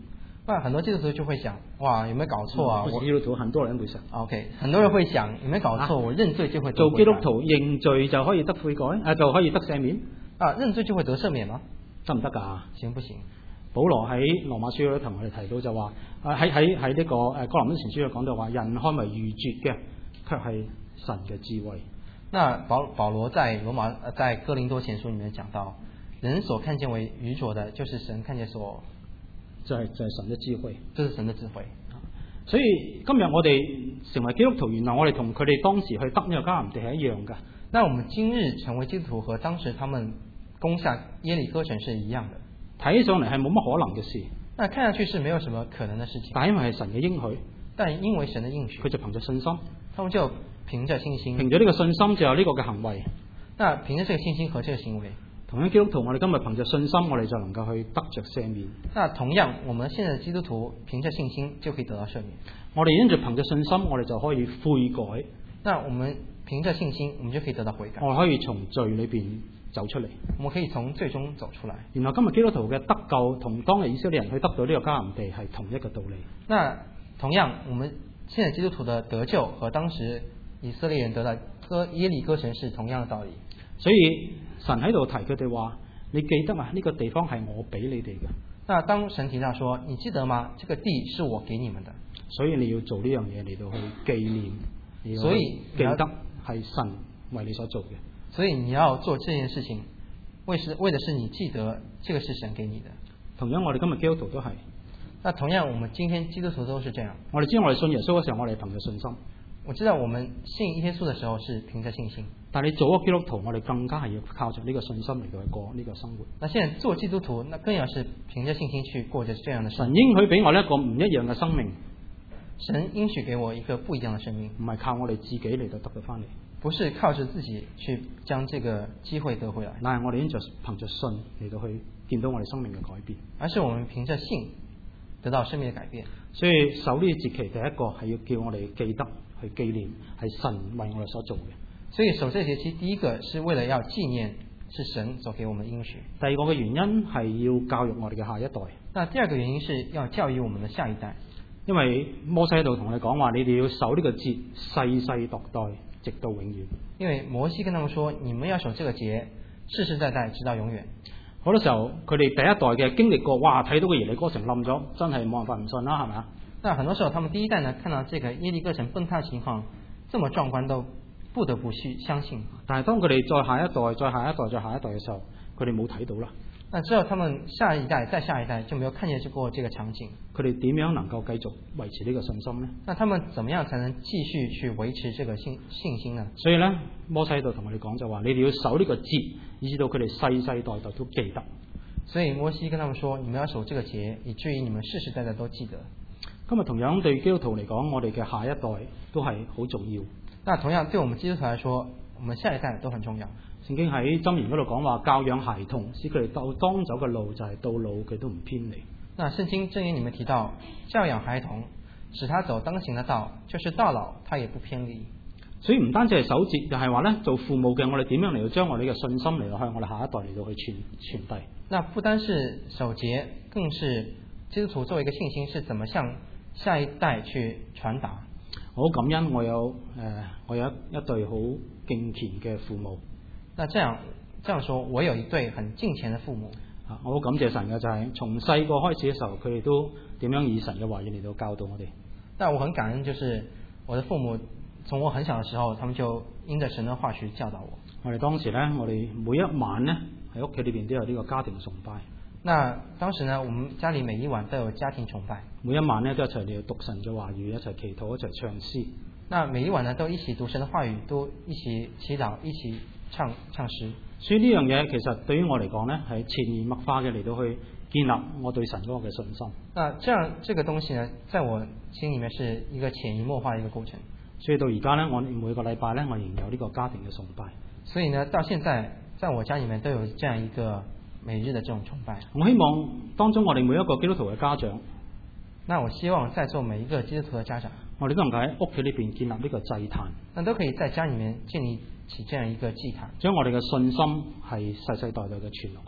那很多基督徒就會想，哇，有沒有搞錯啊？ 不是基督徒，很多人會想。 OK， 很多人會想，有沒有搞錯？啊、我認罪就會得做基督徒認罪就可以得悔改，啊就可以得赦免。 啊，認罪就會得赦免嗎？ 得唔得㗎？ 行不行？ 保羅喺羅馬書嗰度同我哋提到就話，啊喺喺喺呢個誒哥林多前書度講到話，人看為愚拙嘅，卻係神嘅智慧。 那保保羅在羅馬在哥林多前書裡面講到，人所看見為愚拙的，就是神看見所就係、是、就係、是、神嘅智慧， 就是神嘅智慧。 所以今日我哋成為基督徒，原來我哋同佢哋當時去得呢個迦南地係一樣嘅。 那我們今日成為基督徒和當時他們攻下耶利哥城是一樣的。 睇上嚟係冇乜可能嘅事， 那看上去是沒有什麼可能的事情。 但因為係神嘅應許， 但因為神的應許， 佢就憑着信心， 他們就憑着信心， 憑着呢個信心就有呢個嘅行為。 那憑着這個信心和這個行為， 同樣基督徒，我哋今日憑着信心，我哋就能夠去得着赦免。 那同樣，我們現在的基督徒憑着信心就可以得到赦免。 我哋因着憑着信心，我哋就可以悔改。 那我們憑着信心，我們就可以得到悔改。 我哋可以從罪裏邊走出嚟， 我們可以從最終走出來。 原來今日基督徒嘅得救同當日以色列人去得到呢個迦南地係同一個道理。 那同樣，我們現在基督徒的得救和當時以色列人得到哥耶利哥城是同樣的道理。 所以神喺度提佢哋話：你記得嘛？呢個地方係我俾你哋嘅。 那當神提到說：你記得嗎？這個地是我給你們的。 所以你要做呢樣嘢嚟到去紀念， 所以記得係神為你所做嘅。 所以你要做這件事情，為是為的是你記得這個是神給你的。 同樣我哋今日基督徒都係。 那同樣我們今天基督徒都是這樣。 我哋知道我哋信耶穌嘅時候，我哋憑着信心。 我知道我們信耶穌的時候是憑着信心。 但係你做咗基督徒，我哋更加係要靠着呢個信心嚟到去過呢個生活。 那現在做基督徒，那更要是憑着信心去過着這樣的生活。 神應許俾我一個唔一樣嘅生命。 神應許給我一個不一樣的生命， 唔係靠我哋自己嚟到得到翻嚟。 不是靠着自己去將這個機會得回來， 但係我哋應該憑着信嚟到去見到我哋生命嘅改變。 而是我們憑着信得到生命嘅改變。 所以守呢節期第一個係要叫我哋記得去紀念係神為我哋所做嘅。 所以守這節期第一個是為了要紀念是神所給我們的應許。 第二個嘅原因係要教育我哋嘅下一代。 那第二個原因是要教育我們的下一代。 因為摩西喺度同你講話，你哋要守呢個節，世世代代直到永遠。 因為摩西跟他們說，你們要守這個節，世世代代直到永遠。 好多時候佢哋第一代嘅經歷過，哇，睇到個耶利哥城冧咗，真係冇辦法唔信啦，係咪啊？ 那很多時候，他們第一代呢，看到這個耶利哥城崩塌情況這麼壯觀，都不得不去相信。 但係當佢哋再下一代、再下一代、再下一代嘅時候，佢哋冇睇到啦。 那之後，他們下一代、再下一代就沒有看見過這個場景。 佢哋點樣能夠繼續維持呢個信心呢？ 那他們怎麼樣才能繼續去維持這個信信心呢？ 所以呢，摩西喺度同我哋講就話：你哋要守呢個節，以至到佢哋世世代代都記得。 所以摩西跟他們說：你們要守這個節，以至於你們世世代代都記得。 今日同樣對基督徒嚟講，我哋嘅下一代都係好重要。 那同樣對我們基督徒來說，我們下一代都很重要。 聖經喺箴言嗰度講話，教養孩童，使佢哋當當走嘅路就係到老佢都唔偏離。 那聖經箴言裡面提到，教養孩童，使他走當行的道，就是到老他也不偏離。 所以唔單止係守節，又係話咧，做父母嘅我哋點樣嚟到將我哋嘅信心嚟到向我哋下一代嚟到去傳傳遞。 那不單是守節，更是基督徒作為一個信心，是怎麼向下一代去傳達。 我好感恩我有誒、呃、我有一一對好敬虔嘅父母。 那這樣這樣說，我有一對很敬虔的父母。 啊，我好感謝神嘅就係、是、從細個開始嘅時候，佢哋都點樣以神嘅話語嚟到教導我哋。 那我很感恩，就是我的父母從我很小嘅時候，他們就因着神的話語教導我。 我哋當時呢，我哋每一晚呢喺屋企裏邊都有呢個家庭崇拜。 那當時呢，我們家裏每一晚都有家庭崇拜， 每一晚呢都一齊嚟讀神嘅話語，一齊祈禱，一齊唱詩。 那每一晚呢都一起讀神的話語，都一起祈禱，一起唱唱詩。 所以呢樣嘢其實對於我嚟講呢，係潛移默化嘅嚟到去建立我對神嗰個嘅信心。 那這樣這個東西呢，在我心裏面是一個潛移默化的一個過程。 所以到而家呢，我每個禮拜呢，我仍有呢個家庭嘅崇拜。 所以呢，到現在在我家裏面都有這樣一個每日的這種崇拜。 我希望當中我哋每一個基督徒嘅家長， 那我希望在座每一個基督徒嘅家長， 我哋都能夠喺屋企裏邊建立呢個祭壇， 那都可以在家裏面建立起這樣一個祭壇， 將我哋嘅信心係世世代代嘅傳落去，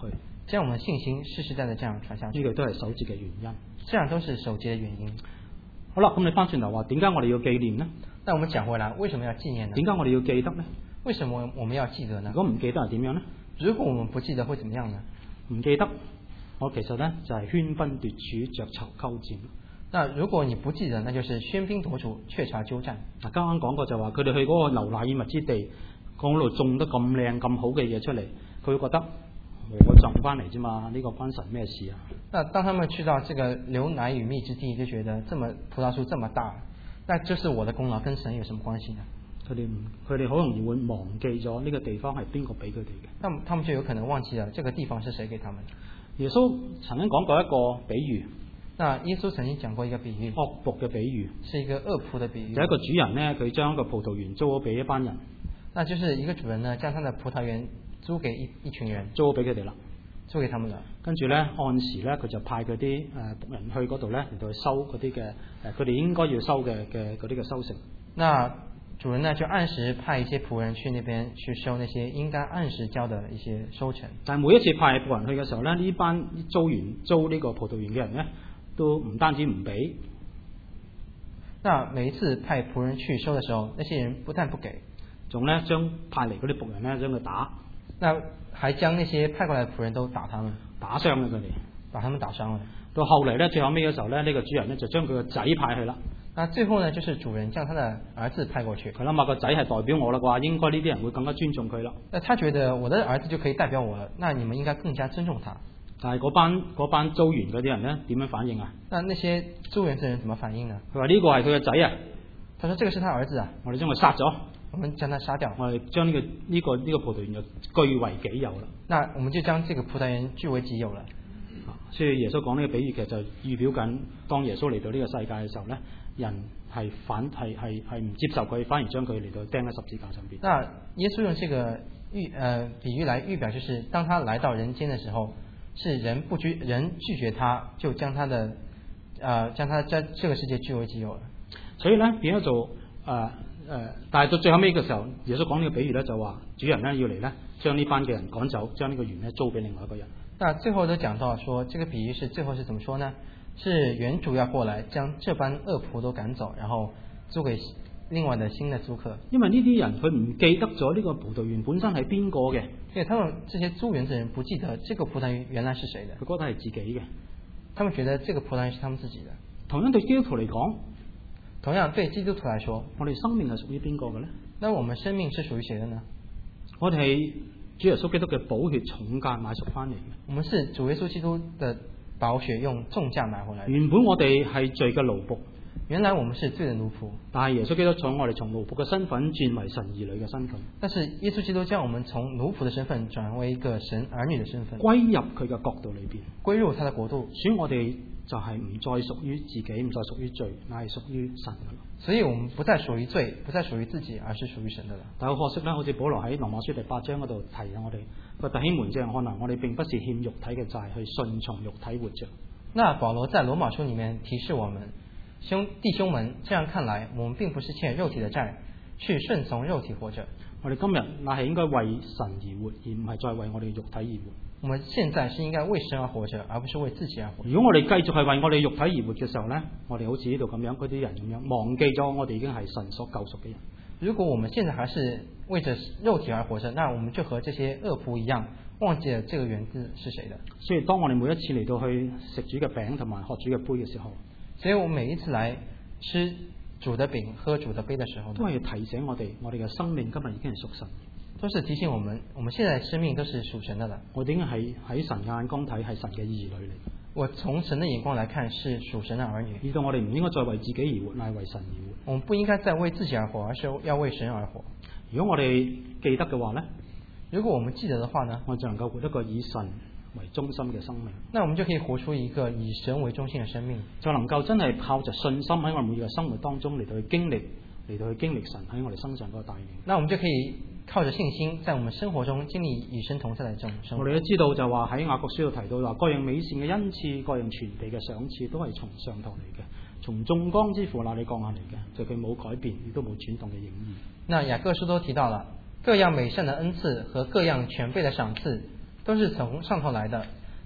將我們信心世世代代這樣傳下去。 呢個都係守節嘅原因。 這樣都是守節嘅原因。 好啦，咁你翻轉頭話，點解我哋要紀念呢？ 那我們講回來，為什麼要紀念呢？ 點解我哋要記得呢？ 為什麼我們要記得呢？ 如果唔記得係點樣呢？ 如果我們不記得會怎麼樣呢？ 唔記得，我其實呢就係喧賓奪主、鵲巢鳩佔。 那如果你不記得，那就是喧賓奪主、鵲巢鳩佔。 嗱，剛剛講過就話佢哋去嗰個流奶與蜜之地，嗰度種得咁靚咁好嘅嘢出嚟，佢會覺得我種翻嚟啫嘛，呢個關神咩事啊？ 那當他們去到這個流奶與蜜之地，就覺得這麼葡萄樹這麼大，那就是我的功勞，跟神有什麼關係呢？ 佢哋佢哋好容易會忘記咗呢個地方係邊個俾佢哋嘅。 那麼他們就有可能忘記了這個地方是誰給他們。 耶穌曾經講過一個比喻。 那耶穌曾經講過一個比喻， 惡僕嘅比喻， 是一個惡僕的比喻。 就一個主人呢，佢將一個葡萄園租咗俾一班人。 那就是一個主人呢，將他的葡萄園租給一一群人， 租咗俾佢哋啦， 租給他們啦。 跟住呢，按時呢，佢就派佢啲誒僕人去嗰度呢，嚟到去收嗰啲嘅誒，佢哋應該要收嘅嘅嗰啲嘅收成。 那主人呢就按時派一些僕人去那邊去收那些應該按時交的一些收成。 但係每一次派僕人去嘅時候呢，呢班租園租呢個葡萄園嘅人呢，都唔單止唔俾。 那每一次派僕人去收的時候，那些人不但不給， 仲呢將派嚟嗰啲僕人呢將佢打。 那還將那些派過來的僕人都打他們， 打傷咗佢哋， 把他們打傷了。 到後嚟呢，最後尾嘅時候呢，呢、這個主人呢就將佢個仔派去啦。 那最後呢，就是主人將他的兒子派過去。 佢諗下個仔係代表我啦啩，應該呢啲人會更加尊重佢啦。 那他覺得我的兒子就可以代表我了，那你們應該更加尊重他。 但係嗰班嗰班租園嗰啲人呢，點樣反應啊？ 那那些租園嘅人怎麼反應呢？ 佢話呢個係佢個仔啊。 他說這個是他兒子啊。 我哋將佢殺咗。 我們將他殺掉。 我哋將呢個呢個呢個葡萄園就據為己有啦。 那我們就將這個葡萄園據為己有了。 所以耶穌講呢個比喻，其實就預表緊當耶穌嚟到呢個世界嘅時候呢，人係反係係係唔接受佢，反而將佢嚟到釘喺十字架上邊。 那耶穌用這個喻呃比喻來預表，就是當他來到人間的時候，是人不拒人拒絕他，就將他的呃將他在這個世界據為己有了。 所以呢，變咗做誒誒、呃呃，但係到最後尾嘅時候，耶穌講呢個比喻呢，就話主人呢要嚟呢，將呢班嘅人趕走，將呢個園呢租俾另外一個人。 那最後都講到說，這個比喻是最後是怎麼說呢？是園主要過來將這班惡僕都趕走，然後租給另外的新的租客。 因為呢啲人佢唔記得咗呢個葡萄園本身係邊個嘅， 因為他們這些租園的人不記得這個葡萄園原來是誰的， 佢覺得係自己嘅， 他們覺得這個葡萄園是他們自己的。 同樣對基督徒嚟講， 同樣對基督徒來說， 我哋生命係屬於邊個嘅呢？ 那我們生命是屬於誰的呢？ 我哋係主耶穌基督嘅寶血重價買贖翻嚟嘅。 我們是主耶穌基督的寶血用重價買回來的。 原本我哋係罪嘅奴僕， 原來我們是罪的奴僕， 但係耶穌基督將我哋從奴僕嘅身份轉為神兒女嘅身份。 但是耶穌基督將我們從奴僕的身份轉為一個神兒女的身份， 歸入佢嘅國度裏邊， 歸入他的國度。 所以我哋就係唔再屬於自己，唔再屬於罪，乃係屬於神嘅。 所以我們不再屬於罪，不再屬於自己，而是屬於神的了。 但係好可惜啦，好似保羅喺羅馬書第八章嗰度提醒我哋，個弟兄們，這樣可能我哋並不是欠肉體嘅債，去順從肉體活着。 那保羅在羅馬書裡面提示我們，兄弟兄們，這樣看來，我們並不是欠肉體的債，去順從肉體活着。 我哋今日乃係應該為神而活，而唔係再為我哋肉體而活。 我們現在是應該為神而活着，而不是為自己而活。 如果我哋繼續係為我哋肉體而活嘅時候呢，我哋好似呢度咁樣，嗰啲人咁樣，忘記咗我哋已經係神所救贖嘅人。 如果我們現在還是為着肉體而活着，那我們就和這些惡僕一樣，忘記了這個園子是誰的。 所以當我哋每一次嚟到去食主嘅餅同埋喝主嘅杯嘅時候， 所以我每一次來吃主的餅、喝主的杯的時候， 都係要提醒我哋，我哋嘅生命今日已經係屬神。 都是提醒我們，我們現在生命都是屬神的了。 我哋應該係喺神嘅眼光睇係神嘅兒女嚟。 我從神的眼光來看是屬神的兒女。 而到我哋唔應該再為自己而活，乃係為神而活。 我們不應該再為自己而活，而是要為神而活。 如果我哋記得嘅話呢， 如果我們記得的話呢， 我就能夠活一個以神為中心嘅生命。 那我們就可以活出一個以神為中心嘅生命， 就能夠真係靠着信心喺我哋每日嘅生活當中嚟到去經歷，嚟到去經歷神喺我哋身上嗰個帶領。 那我們就可以靠着信心，在我們生活中經歷與神同在的這種生活。 我哋都知道就話喺雅各書度提到話，各樣美善嘅恩賜，各樣全備嘅賞賜，都係從上頭嚟嘅，從眾光之父那裏降下嚟嘅，就佢冇改變，亦都冇轉動嘅影兒。 那雅各書都提到了，各樣美善的恩賜和各樣全備的賞賜，都是從上頭來的，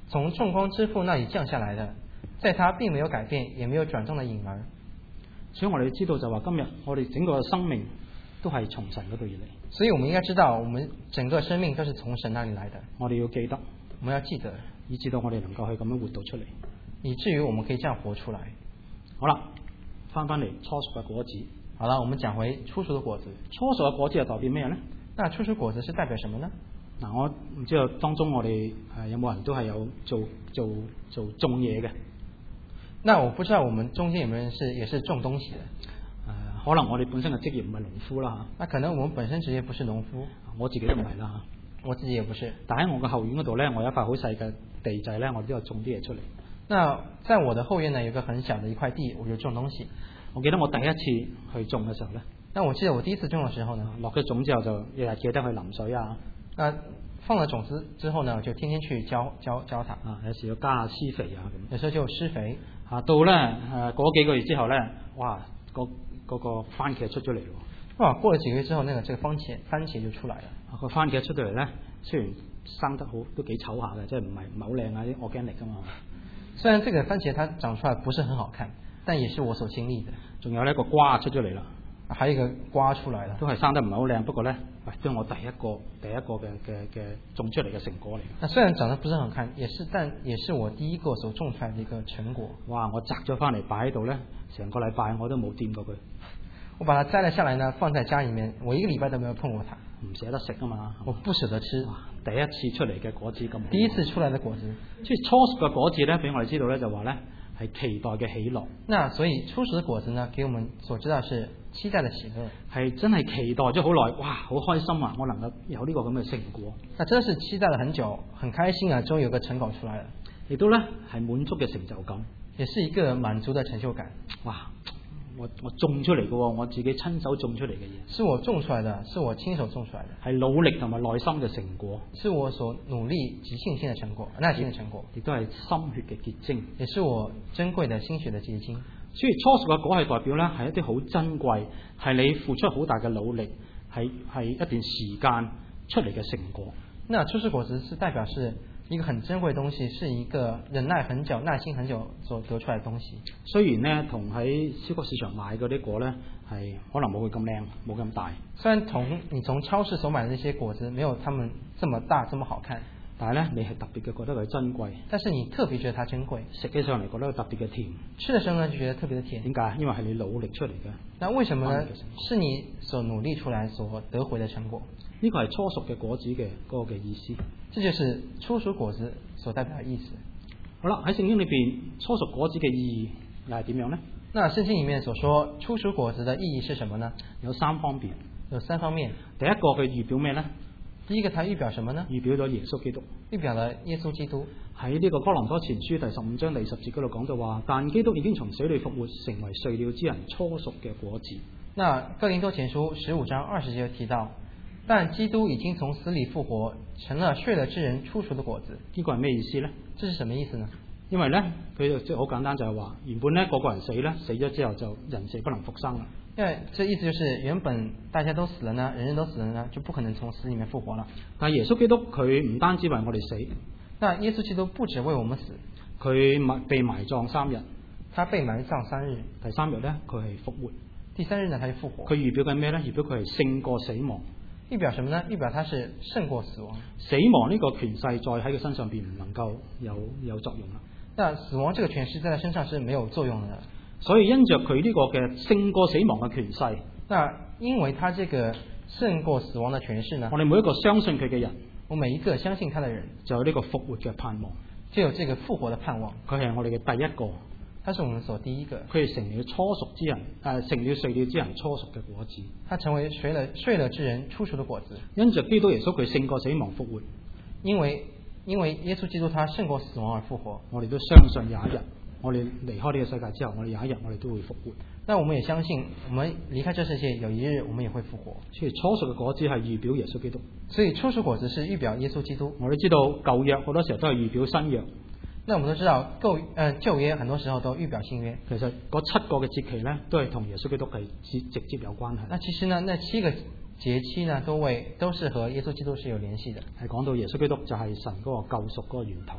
從眾光之父那裡降下來的，在他並沒有改變，也沒有轉動的影兒。 所以我哋知道就話今日我哋整個生命都係從神嗰度而嚟。 所以我們應該知道，我們整個生命都是從神那裡來的。 我哋要記得， 我們要記得， 以至到我哋能夠去咁樣活到出嚟， 以至於我們可以這樣活出來。 好啦，翻翻嚟初熟嘅果子。 好啦，我們講回初熟嘅果子。 初熟嘅果子係代表咩呢？ 那初熟果子是代表什麼呢？ 嗱，我唔知道當中我哋誒有冇人都係有做做做種嘢嘅。 那我不知道我們中間有沒有人是也是種東西的。誒、 呃，可能我哋本身嘅職業唔係農夫啦嚇。 那可能我們本身職業不是農夫， 我自己都唔係啦嚇。 我自己也不是。 但喺我嘅後院嗰度咧，我有一塊好細嘅地仔咧，我都有種啲嘢出嚟。 那在我的後院呢，有個很小的一塊地，我就種東西。 我記得我第一次去種嘅時候咧， 那我記得我第一次種嘅時候呢， 落咗種之後就日日記得去淋水啊。 那放了種子之後呢，就天天去澆澆澆它。啊， 有時要加下施肥啊咁。 有時候就施肥。啊， 到咧誒過幾個月之後咧，哇，嗰、嗰個番茄出咗嚟咯。 哇，過了幾個月之後，那個這個番茄番茄就出來了。啊， 個番茄出到嚟咧，雖然生得好都幾醜下嘅，即係唔係唔係好靚啊啲 organic 㗎嘛。 雖然這個番茄它長出來不是很好看，但也是我所經歷的。 仲有呢個瓜出咗嚟啦， 還有一個瓜出來了， 都係生得唔係好靚，不過咧，喂，都係我第一個第一個嘅嘅嘅種出嚟嘅成果嚟。 那雖然長得不是很好看，也是但也是我第一個所種出來的一個成果。 哇！我摘咗翻嚟擺喺度咧，成個禮拜我都冇掂過佢。 我把它摘了下來呢，放在家裡面，我一個禮拜都沒有碰過它。 唔捨得食啊嘛， 我不捨得吃。 第一次出嚟嘅果子咁， 第一次出來的果子， 即係初熟嘅果子咧，俾我哋知道咧，就話咧係期待嘅喜樂。 那所以初熟嘅果子呢，給我們所知道是期待的喜樂， 係真係期待咗好耐，哇，好開心啊！我能夠有呢個咁嘅成果。 那真是期待了很久，很開心啊！終於有個成果出來了， 亦都咧係滿足嘅成就感， 也是一個滿足的成就感。 哇！我我種出嚟嘅，我自己親手種出嚟嘅嘢， 是我種出來的，是我親手種出來的， 係努力同埋耐心嘅成果， 是我所努力及信心嘅成果，耐心嘅成果， 亦都係心血嘅結晶， 也是我珍貴的心血的結晶。 所以初熟嘅果係代表咧係一啲好珍貴，係你付出好大嘅努力，係係一段時間出嚟嘅成果。 那初熟果子是代表是一個很珍貴的東西，是一個忍耐很久、耐心很久所得出來的東西。雖然呢，同喺超級市場買嗰啲果呢，係可能冇佢咁靚，冇咁大。 雖然同你從超市所買的那些果子沒有他們這麼大、這麼好看， 但係呢，你係特別嘅覺得佢珍貴。 但是你特別覺得它珍貴， 食起上嚟覺得佢特別嘅甜。 吃的時候呢，就覺得特別的甜。 點解？因為係你努力出嚟嘅。 那為什麼呢？是你所努力出來所得回的成果。 呢個係初熟嘅果子嘅嗰個嘅意思， 這就是初熟果子所代表嘅意思。 好啦，喺聖經裏邊，初熟果子嘅意義又係點樣呢？ 那聖經裏面所說初熟果子嘅意義是什麼呢？ 有三方面， 有三方面。 第一個佢預表咩呢？ 第一個，它預表什麼呢？ 預表咗耶穌基督， 預表了耶穌基督。 喺呢個哥林多前書第十五章第十節嗰度講到話，但基督已經從死裏復活，成為睡了之人初熟嘅果子。 那哥林多前書十五章二十節提到，但基督已經從死裏復活，成了睡了之人初熟的果子。 呢個係咩意思呢？ 這是什麼意思呢？ 因為呢，佢就即係好簡單，就係話原本呢個個人死呢，死咗之後就人死不能復生啦。 因為這意思就是原本大家都死了呢，人人都死了呢，就不可能從死裏面復活了。 但係耶穌基督佢唔單止為我哋死， 那耶穌基督不止為我們死， 佢埋被埋葬三日， 他被埋葬三日， 第三日呢，佢係復活， 第三日呢他就復活。 佢預表緊咩呢？預表佢係勝過死亡。 預表什麼呢？預表他是勝過死亡。 死亡呢個權勢再喺佢身上邊唔能夠有有作用啦。 那死亡這個權勢在他身上是沒有作用的。 所以因着佢呢個嘅勝過死亡嘅權勢， 那因為他這個勝過死亡的權勢呢， 我哋每一個相信佢嘅人， 我每一個相信他的人， 就有呢個復活嘅盼望， 就有這個復活的盼望。 佢係我哋嘅第一個， 他是我們所第一個， 佢係成了初熟之人，誒、呃，成了睡了之人初熟嘅果子， 他成為睡了睡了之人初熟的果子。 因着基督耶穌佢勝過死亡復活， 因為因為耶穌基督他勝過死亡而復活， 我哋都相信有一日，我哋離開呢個世界之後，我哋有一日我哋都會復活。 那我們也相信，我們離開這世界，有一日我們也會復活。 所以初熟嘅果子係預表耶穌基督。 所以初熟果子是預表耶穌基督。 我哋知道舊約好多時候都係預表新約。 那我們都知道舊呃舊約很多時候都預表新約。 其實嗰七個嘅節期呢，都係同耶穌基督係直直接有關係。 那其實呢，那七個節期呢，都為都是和耶穌基督是有聯繫的。 係講到耶穌基督就係神嗰個救贖嗰個源頭。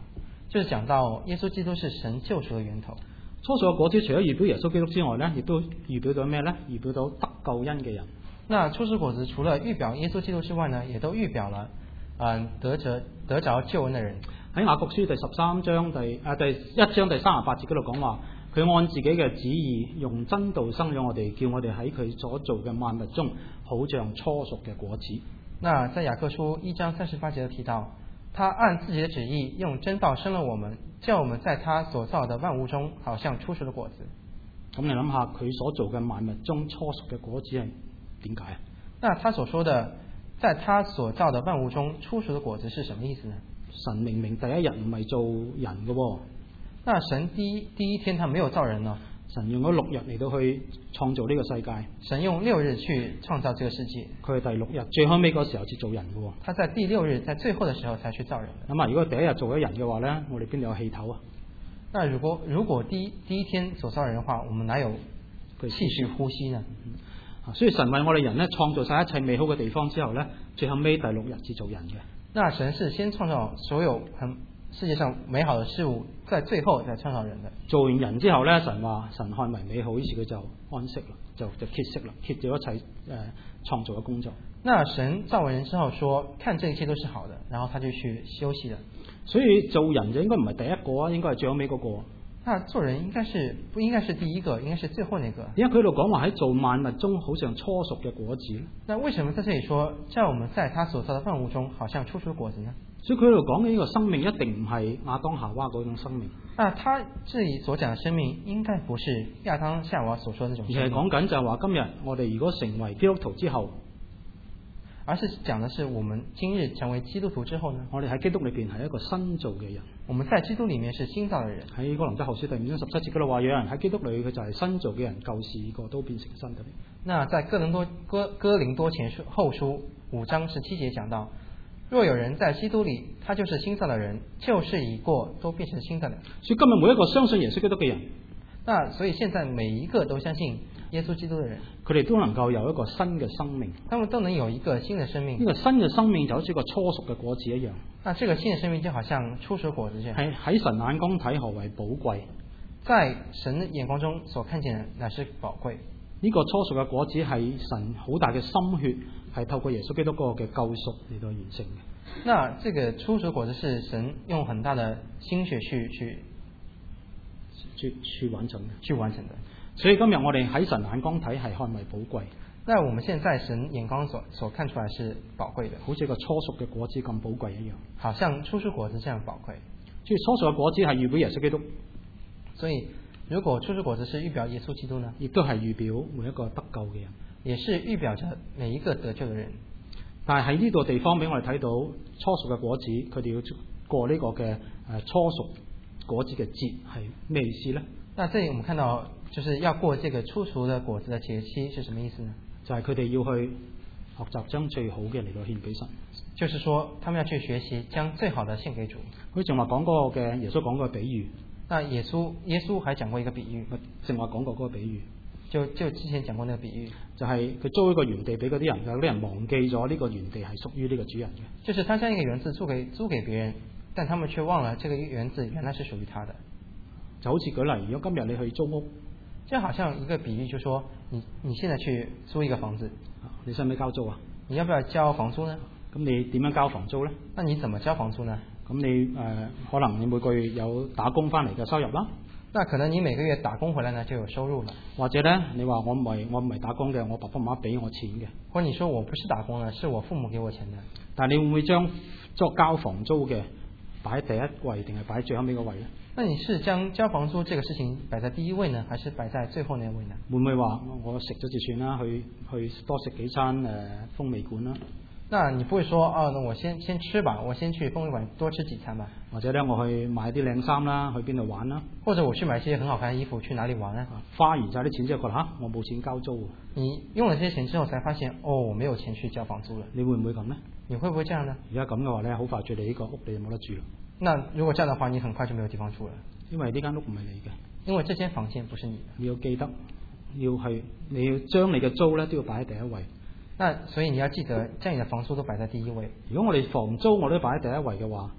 就是講到耶穌基督是神救贖嘅源頭。 初熟嘅果子除咗預表耶穌基督之外呢，亦都預表到咩呢？預表到得救恩嘅人。 那初熟果子除了預表耶穌基督之外呢，也都預表了嗯得着得着救恩嘅人。 喺雅各書第十三章第啊第一章第三十八節嗰度講話，佢按自己嘅旨意用真道生咗我哋，叫我哋喺佢所做嘅萬物中，好像初熟嘅果子。 那在雅各書一章三十八節提到，他按自己的旨意用真道生了我們，叫我們在他所造的萬物中，好像初熟的果子。 咁你諗下，佢所做嘅萬物中初熟嘅果子係點解啊？ 那他所說的，在他所造的萬物中初熟的果子是什麼意思呢？ 神明明第一日唔係做人嘅喎。 那神第一第一天他沒有造人呢？ 神用咗六日嚟到去創造呢個世界。 神用六日去創造這個世界。 佢係第六日最後尾嗰時候至做人嘅喎。 他在第六日，在最後的時候才去造人。 咁啊，如果第一日做咗人嘅話咧，我哋邊度有氣頭啊？ 那如果如果第一第一天所造人嘅話，我們哪有氣去呼吸呢？ 啊，所以神為我哋人咧創造晒一切美好嘅地方之後咧，最後尾第六日至做人嘅。 那神是先創造所有很世界上美好的事物，在最後再創造人的。 做完人之後咧，神話神看為美好，於是佢就安息啦，就就歇息啦，歇咗一切誒、呃、創造嘅工作。 那神造完人之後說，看這一切都是好的，然後他就去休息了。 所以做人就應該唔係第一個啊，應該係最後尾嗰個。 那做人應該是不應該是第一個，應該是最後那個。 點解佢喺度講話喺做萬物中好像初熟嘅果子呢？ 那為什麼在這裏說，叫我們在他所造的萬物中好像初熟的果子呢？ 所以佢喺度講嘅呢個生命一定唔係亞當夏娃嗰種生命。 那他這裏所講的生命應該不是亞當夏娃所說的那種生命。 而係講緊就係話今日我哋如果成為基督徒之後， 而是講的是我們今日成為基督徒之後呢， 我哋喺基督裏邊係一個新造嘅人。 我們在基督裏面是新造嘅人。喺哥林多後書第五章十七節嗰度話，有人喺基督裏佢就係新造嘅人，舊事個都變成新嘅。 那在哥林多哥哥林多前書後書五章十七節講到，若有人在基督裏，他就是新造的人，舊事已過，都變成新的了。 所以今日每一個相信耶穌基督嘅人， 那所以現在每一個都相信耶穌基督的人， 佢哋都能夠有一個新嘅生命， 他們都能有一個新的生命。 呢個新嘅生命就好似個初熟嘅果子一樣。 那這個新嘅生命就好像初熟果子這樣。 喺喺神眼光睇何為寶貴？ 在神的眼光中所看見的乃是寶貴。 呢個初熟嘅果子係神好大嘅心血，係透過耶穌基督嗰個嘅救贖嚟到完成嘅。 那這個初熟果子是神用很大的心血去去去去完成嘅， 去完成的。 所以今日我哋喺神眼光睇係看為寶貴。 那我們現在神眼光所所看出來是寶貴的， 好似個初熟嘅果子咁寶貴一樣。 好像初熟果子這樣寶貴。 所以初熟嘅果子係預表耶穌基督。 所以如果初熟果子是預表耶穌基督呢， 亦都係預表每一個得救嘅人， 也是預表着每一個得救嘅人。 但係喺呢個地方俾我哋睇到初熟嘅果子，佢哋要過呢個嘅誒初熟果子嘅節係咩意思呢？ 那這裡我們看到，就是要過這個初熟的果子的節期是什麼意思呢？ 就係佢哋要去學習將最好嘅嚟到獻俾神。 就是說，他們要去學習將最好的獻給主。 佢正話講嗰個嘅耶穌講個比喻。 那耶穌耶穌還講過一個比喻。 正話講過嗰個比喻。 就就之前講過那個比喻。 就係佢租一個園地俾嗰啲人，有啲人忘記咗呢個園地係屬於呢個主人嘅。 就是他將一個園子租給租給別人，但他們卻忘了這個園子原來是屬於他的。 就好似舉例，如果今日你去租屋， 就好像一個比喻，就說你你現在去租一個房子， 你使唔使交租啊？ 你要不要交房租呢？ 咁你點樣交房租呢？ 那你怎麼交房租呢？ 咁你誒、呃、可能你每個月有打工翻嚟嘅收入啦。 那可能你每個月打工回來呢就有收入了。 或者呢，你話我唔係我唔係打工嘅，我爸爸媽媽俾我錢嘅。 或者你說我不是打工的，是我父母給我錢的。 但係你會唔會將作交房租嘅擺喺第一位，定係擺喺最後尾個位呢？ 那你是將交房租這個事情擺在第一位呢，還是擺在最後那位呢？ 會唔會話我食咗就算啦，去去多食幾餐誒、呃、風味館啦？ 那你不會說哦，那我先先吃吧，我先去風味館多吃幾餐吧。 或者呢，我去買啲靚衫啦，去邊度玩啦？ 或者我去買些很好看的衣服，去哪裡玩呢？ 花完晒啲錢之後，覺得吓我冇錢交租。 你用了這些錢之後，才發現哦，我沒有錢去交房租了。 你會唔會咁呢？ 你會不會這樣呢？ 而家咁嘅話呢，好快住你呢個屋，你就冇得住啦。 那如果這樣的話，你很快就沒有地方住了。 因為呢間屋唔係你嘅， 因為這間房間不是你的。 你要記得，要係你要將你嘅租呢都要擺喺第一位。 那所以你要記得，將你的房租都擺在第一位。 如果我哋房租我都擺喺第一位嘅話，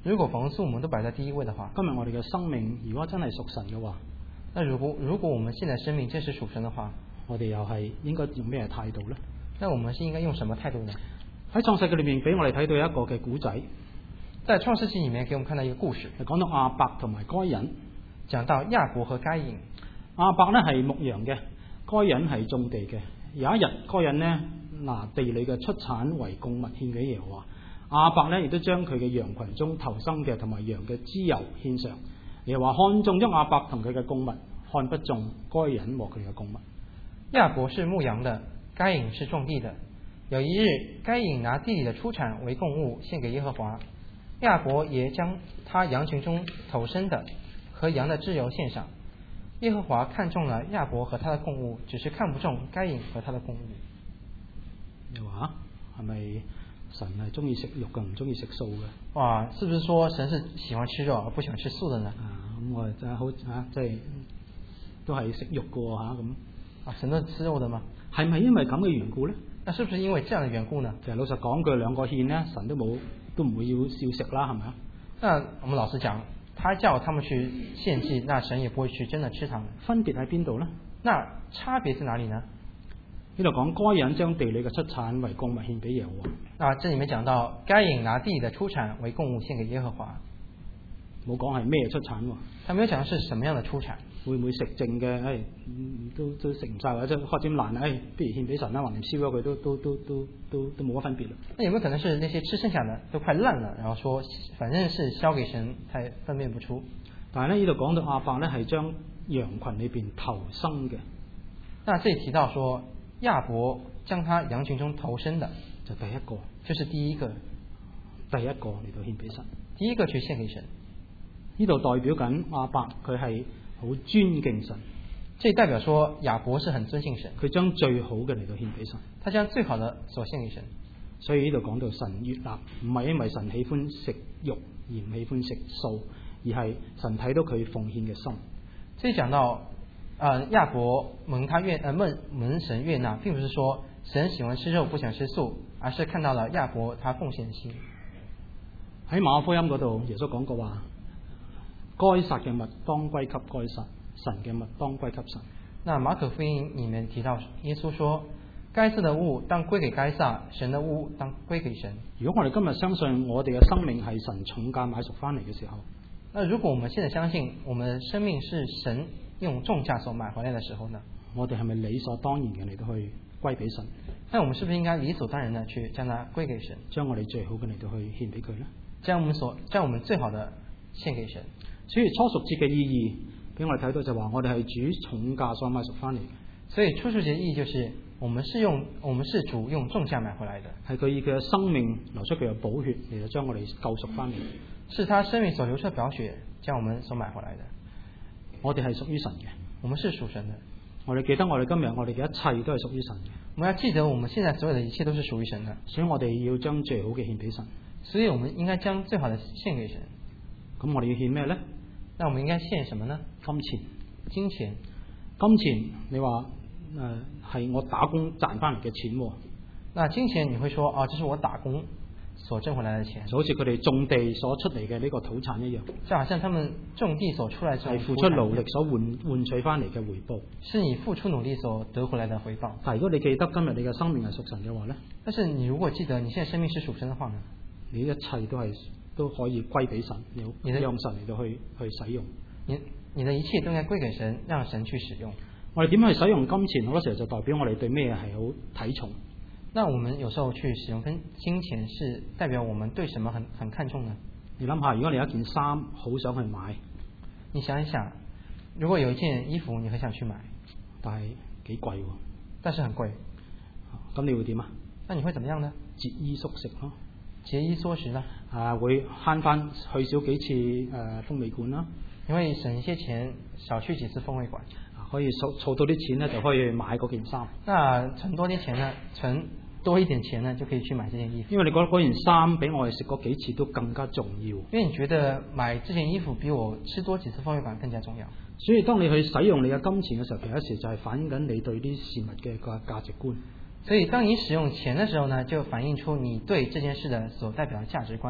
如果凡事我們都擺在第一位的話， 今日我哋嘅生命如果真係屬神嘅話， 那如果如果我們現在生命真是屬神的話， 我哋又係應該用咩態度呢？ 那我們是應該用什麼態度呢？ 喺創世記裏面俾我哋睇到一個嘅古仔， 在創世記裏面給我們看到一個故事， 係講到亞伯同埋該隱， 講到亞伯和該隱。 亞伯呢係牧羊嘅，該隱係種地嘅。有一日，該隱呢拿地裏嘅出產為供物獻俾耶和華，亞伯呢亦都將佢嘅羊群中頭生嘅同埋羊嘅脂油獻上。耶和華看中咗亞伯同佢嘅供物，看不中該隱和佢嘅供物。 亞伯是牧羊的，該隱是種地的。有一日，該隱拿地裏的出產為供物獻給耶和華，亞伯也將他羊群中頭生的和羊的脂油獻上。耶和華看中了亞伯和他的供物，只是看不中該隱和他的供物。 你話係咪神係中意食肉嘅，唔中意食素嘅？ 哇，是不是說神是喜歡吃肉而不喜歡吃素的呢？ 啊，咁我真係好啊，即係都係食肉嘅吓咁。 啊，神都係吃肉的嘛？ 係咪因為咁嘅緣故咧？ 那是不是因為這樣的緣故呢？ 其實老實講句，兩個獻呢，神都冇都唔會要少食啦，係咪啊？ 那我們老實講，他叫他們去獻祭，那神也不會去真的吃他們。 分別喺邊度呢？ 那差別在哪裡呢？ 呢度講該隱將地裏嘅出產為供物獻俾耶和華。 啊，這裡面講到該隱拿地的出產為供物獻給耶和華， 冇講係咩出產喎？ 他沒有講是什麼樣的出產。 會唔會食剩嘅？誒、哎，都都食唔晒或者開點爛，誒、哎，不如獻俾神啦，橫掂燒咗佢都都都都都都冇乜分別啦。 那有沒有可能是那些吃剩下的都快爛了，然後說反正是燒給神，才分辨不出？ 但係呢，呢度講到亞伯呢係將羊群裏邊頭生嘅。 那這裡提到說亞伯將他羊群中頭生的， 就第一個， 就是第一個， 第一個嚟到獻俾神， 第一個去獻給神。 呢度代表緊亞伯佢係好尊敬神， 這代表說亞伯是很尊敬神， 佢將最好嘅嚟到獻俾神， 他將最好的所獻給神。 所以呢度講到神悅納，唔係因為神喜歡食肉而唔喜歡食素，而係神睇到佢奉獻嘅心。 所以講到，呃，亞伯蒙他悅，呃蒙蒙神悅納，並不是說神喜歡吃肉不喜歡吃素，而是看到了亞伯他奉獻的心。 喺馬可福音嗰度，耶穌講過話，該撒嘅物當歸給該撒，神嘅物當歸給神。 那馬可福音裡面提到，耶穌說，該撒的物當歸給該撒，神的物當歸給神。 如果我哋今日相信我哋嘅生命係神重價買贖翻嚟嘅時候， 那如果我們現在相信我們的生命是神用重價所買回來的時候呢？ 我哋係咪理所當然嘅嚟到去歸俾神？ 那我們是不是應該理所當然的去將它歸給神， 將我哋最好嘅嚟到去獻俾佢呢？ 將我們所將我們最好的獻給神。 所以初熟節嘅意義俾我哋睇到就話，我哋係主重價所買贖翻嚟嘅。 所以初熟節意義就是，我們是用我們是主用重價買回來的， 係佢以佢嘅生命流出佢嘅寶血嚟到將我哋救贖翻嚟。 是他生命所流出的寶血將我們所買回來的。 我哋係屬於神嘅， 我們是屬神的。 我哋記得我哋今日我哋嘅一切都係屬於神嘅。 我們要記得我們現在所有的一切都是屬於神的， 所以我哋要將最好嘅獻俾神。 所以我們應該將最好的獻給神。 咁我哋要獻咩呢？ 那我們應該獻什麼呢？ 金錢。 金錢。 金錢，你話誒係我打工賺翻嚟嘅錢喎。 那金錢你會說啊，這是我打工所掙回來的錢， 就好似佢哋種地所出嚟嘅呢個土產一樣， 就好像他們種地所出來係付出勞力所換換取翻嚟嘅回報， 是你付出努力所得回來的回報。 但如果你記得今日你嘅生命係屬神嘅話呢， 但是你如果記得你現在生命是屬神的話呢， 你一切都係都可以歸俾神，你讓神嚟到去去使用。 你你的一切都應該歸給神，讓神去使用。 我哋點樣去使用金錢，好多時候就代表我哋對咩係好睇重。 那我們有時候去使用跟金錢，是代表我們對什麼很很看重呢？ 你諗下，如果你有一件衫好想去買， 你想一想，如果有一件衣服你很想去買， 但係幾貴喎， 但是很貴， 咁你會點啊？ 那你會怎麼樣呢？ 節衣縮食咯， 節衣縮食啦， 啊會慳翻去少幾次誒、呃、風味館啦， 因為省一些錢，少去幾次風味館， 可以儲儲到啲錢呢，就可以買嗰件衫。 那存多啲錢呢？存多一點錢呢，就可以去買這件衣服。 因為你覺得嗰件衫比我哋食過幾次都更加重要。 因為你覺得買這件衣服比我吃多幾次風味館更加重要。 所以當你去使用你嘅金錢嘅時候，其實有時就係反映緊你對啲事物嘅個價值觀。 所以當你使用錢嘅時候呢，就反映出你對這件事的所代表的價值觀。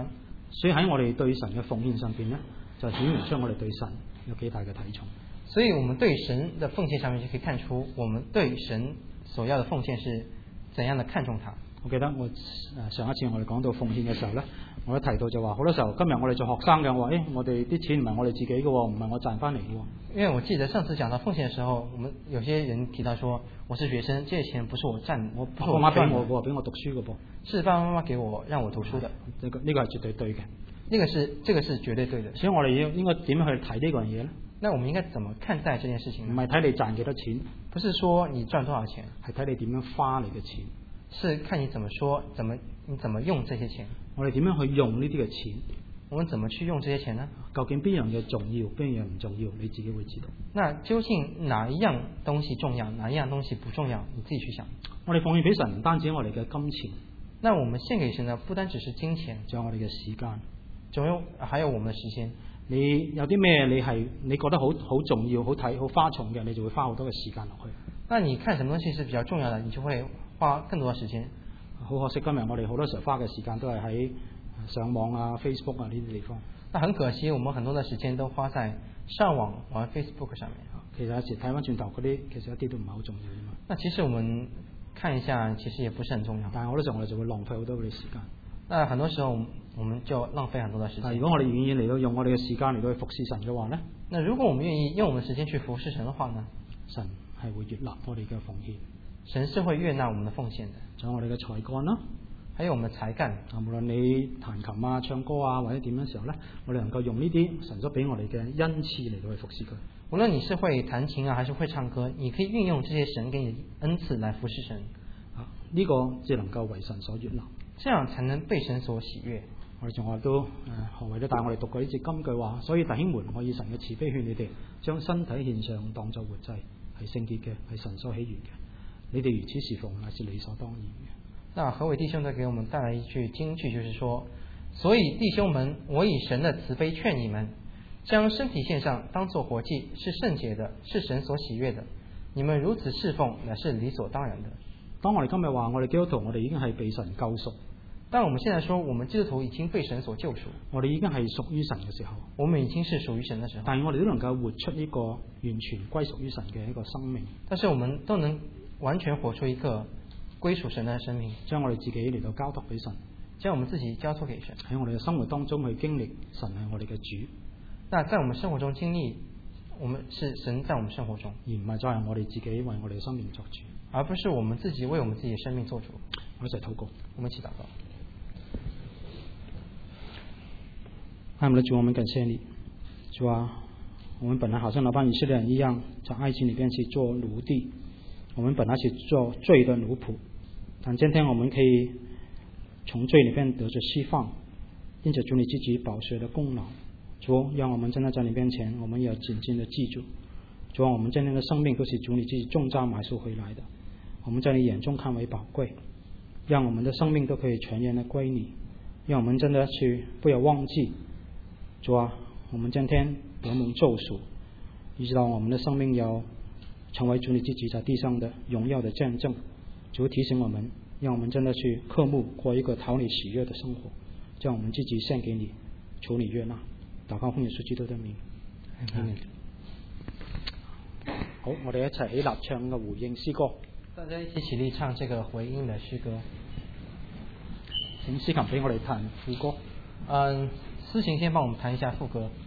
所以喺我哋對神嘅奉獻上邊咧，就顯明出我哋對神有幾大嘅體重。 所以我們對神的奉獻上面就可以看出，我們對神所要的奉獻是怎樣的看重它。 我記得我上一次我哋講到奉獻嘅時候咧，我都提到就話好多時候今日我哋做學生嘅，我話誒我哋啲錢唔係我哋自己嘅，唔係我賺翻嚟嘅。 因為我記得上次講到奉獻嘅時候，我們有些人提到說，我是學生，這些錢不是我賺，我爸媽俾我嘅，俾我讀書嘅噃， 是爸爸媽媽給我讓我讀書的。 呢個呢個係絕對對嘅， 呢個是這個是絕對對的。 所以我哋要應該點樣去睇呢個嘢咧？ 那我們應該怎麼看待這件事情呢？ 唔係睇你賺幾多錢， 不是說你賺多少錢， 係睇你點樣花你嘅錢。 是看你怎麼說，怎麼你怎麼用這些錢。 我哋點樣去用呢啲嘅錢？ 我們怎麼去用這些錢呢？ 究竟邊樣嘢重要，邊樣唔重要，你自己會知道。 那究竟哪一樣東西重要，哪一樣東西不重要，你自己去想。 我哋奉獻俾神唔單止我哋嘅金錢， 那我們獻給神呢，不單只是金錢， 仲有我哋嘅時間， 仲有還有我們嘅時間。 你有啲咩你係你覺得好好重要、好睇、好花重嘅，你就會花好多嘅時間落去。 那你看什麼東西是比較重要的，你就會花更多嘅時間。 好可惜今日我哋好多時候花嘅時間都係喺上網啊、Facebook 啊呢啲地方。 那很可惜，我們很多嘅時間都花在上網玩 Facebook 上面。 其實有時睇翻轉頭嗰啲，其實一啲都唔係好重要啫嘛。 那其實我們看一下，其實也不是很重要。 但係好多時候我哋就會浪費好多嘅時間。 那很多時候我們就浪費很多嘅時間。 但如果我哋願意嚟到用我哋嘅時間嚟到去服侍神嘅話呢， 那如果我們願意用我們嘅時間去服侍神嘅話呢， 神係會悅納我哋嘅奉獻。 神是會悅納我們的奉獻的。 仲有我哋嘅才幹啦， 還有我們的才幹。 啊，無論你彈琴啊、唱歌啊或者點樣時候呢，我哋能夠用呢啲神所俾我哋嘅恩賜嚟到去服侍佢。 無論你是會彈琴啊，還是會唱歌，你可以運用這些神給你的恩賜來服侍神。 啊，呢、這個只能夠為神所悅納， 這樣才能被神所喜悅。 我哋仲話都誒何為都帶我哋讀過呢節金句話，所以弟兄們，我以神嘅慈悲勸你哋，將身體獻上當作活祭，係聖潔嘅，係神所喜悅嘅。你哋如此侍奉，乃是理所當然嘅。 那何偉弟兄再給我們帶來一句金句，就是說，所以弟兄們，我以神的慈悲勸你們，將身體獻上當作活祭，是聖潔的，是神所喜悅的。你們如此侍奉，乃是理所當然的。 當我哋今日話我哋基督徒，我哋已經係被神救贖。 當我們現在說我們基督徒已經被神所救贖， 我哋已經係屬於神嘅時候， 我們已經是屬於神嘅時候， 但係我哋都能夠活出呢個完全歸屬於神嘅一個生命。 但是我們都能完全活出一個歸屬神的生命， 將我哋自己嚟到交託俾神， 將我們自己交託給神， 喺我哋嘅生活當中去經歷神係我哋嘅主。 那在我們生活中經歷，我們是神在我們生活中， 而唔係再係我哋自己為我哋嘅生命作主， 而不是我們自己為我們自己嘅生命做主。 我一齊禱告， 我們一起禱告。 愛我們的主，我們感謝你，主啊，我們本來好像那班以色列人一樣，在埃及裏邊去做奴隸，我們本來是做罪的奴僕，但今天我們可以從罪裏邊得着釋放，因着主你自己寶血的功勞。主，讓我們真的在你面前，我們要緊緊的記住，主啊，我們今天的生命都是主你自己重價買贖回來的，我們在你眼中看為寶貴，讓我們的生命都可以全然的歸你，讓我們真的去不要忘記，主啊，我們今天得蒙救贖，一直到我們的生命要成為主你自己在地上的榮耀的見證。主提醒我們，讓我們真的去渴慕過一個討你喜悅的生活，將我們自己獻給你，求你悅納。禱告奉耶穌基督的名。嗯、好，我哋一齊起立唱個回應詩歌。 大家一起起立唱這個回應的詩歌。 請司琴俾我哋彈副歌。 嗯，司琴先幫我們彈一下副歌。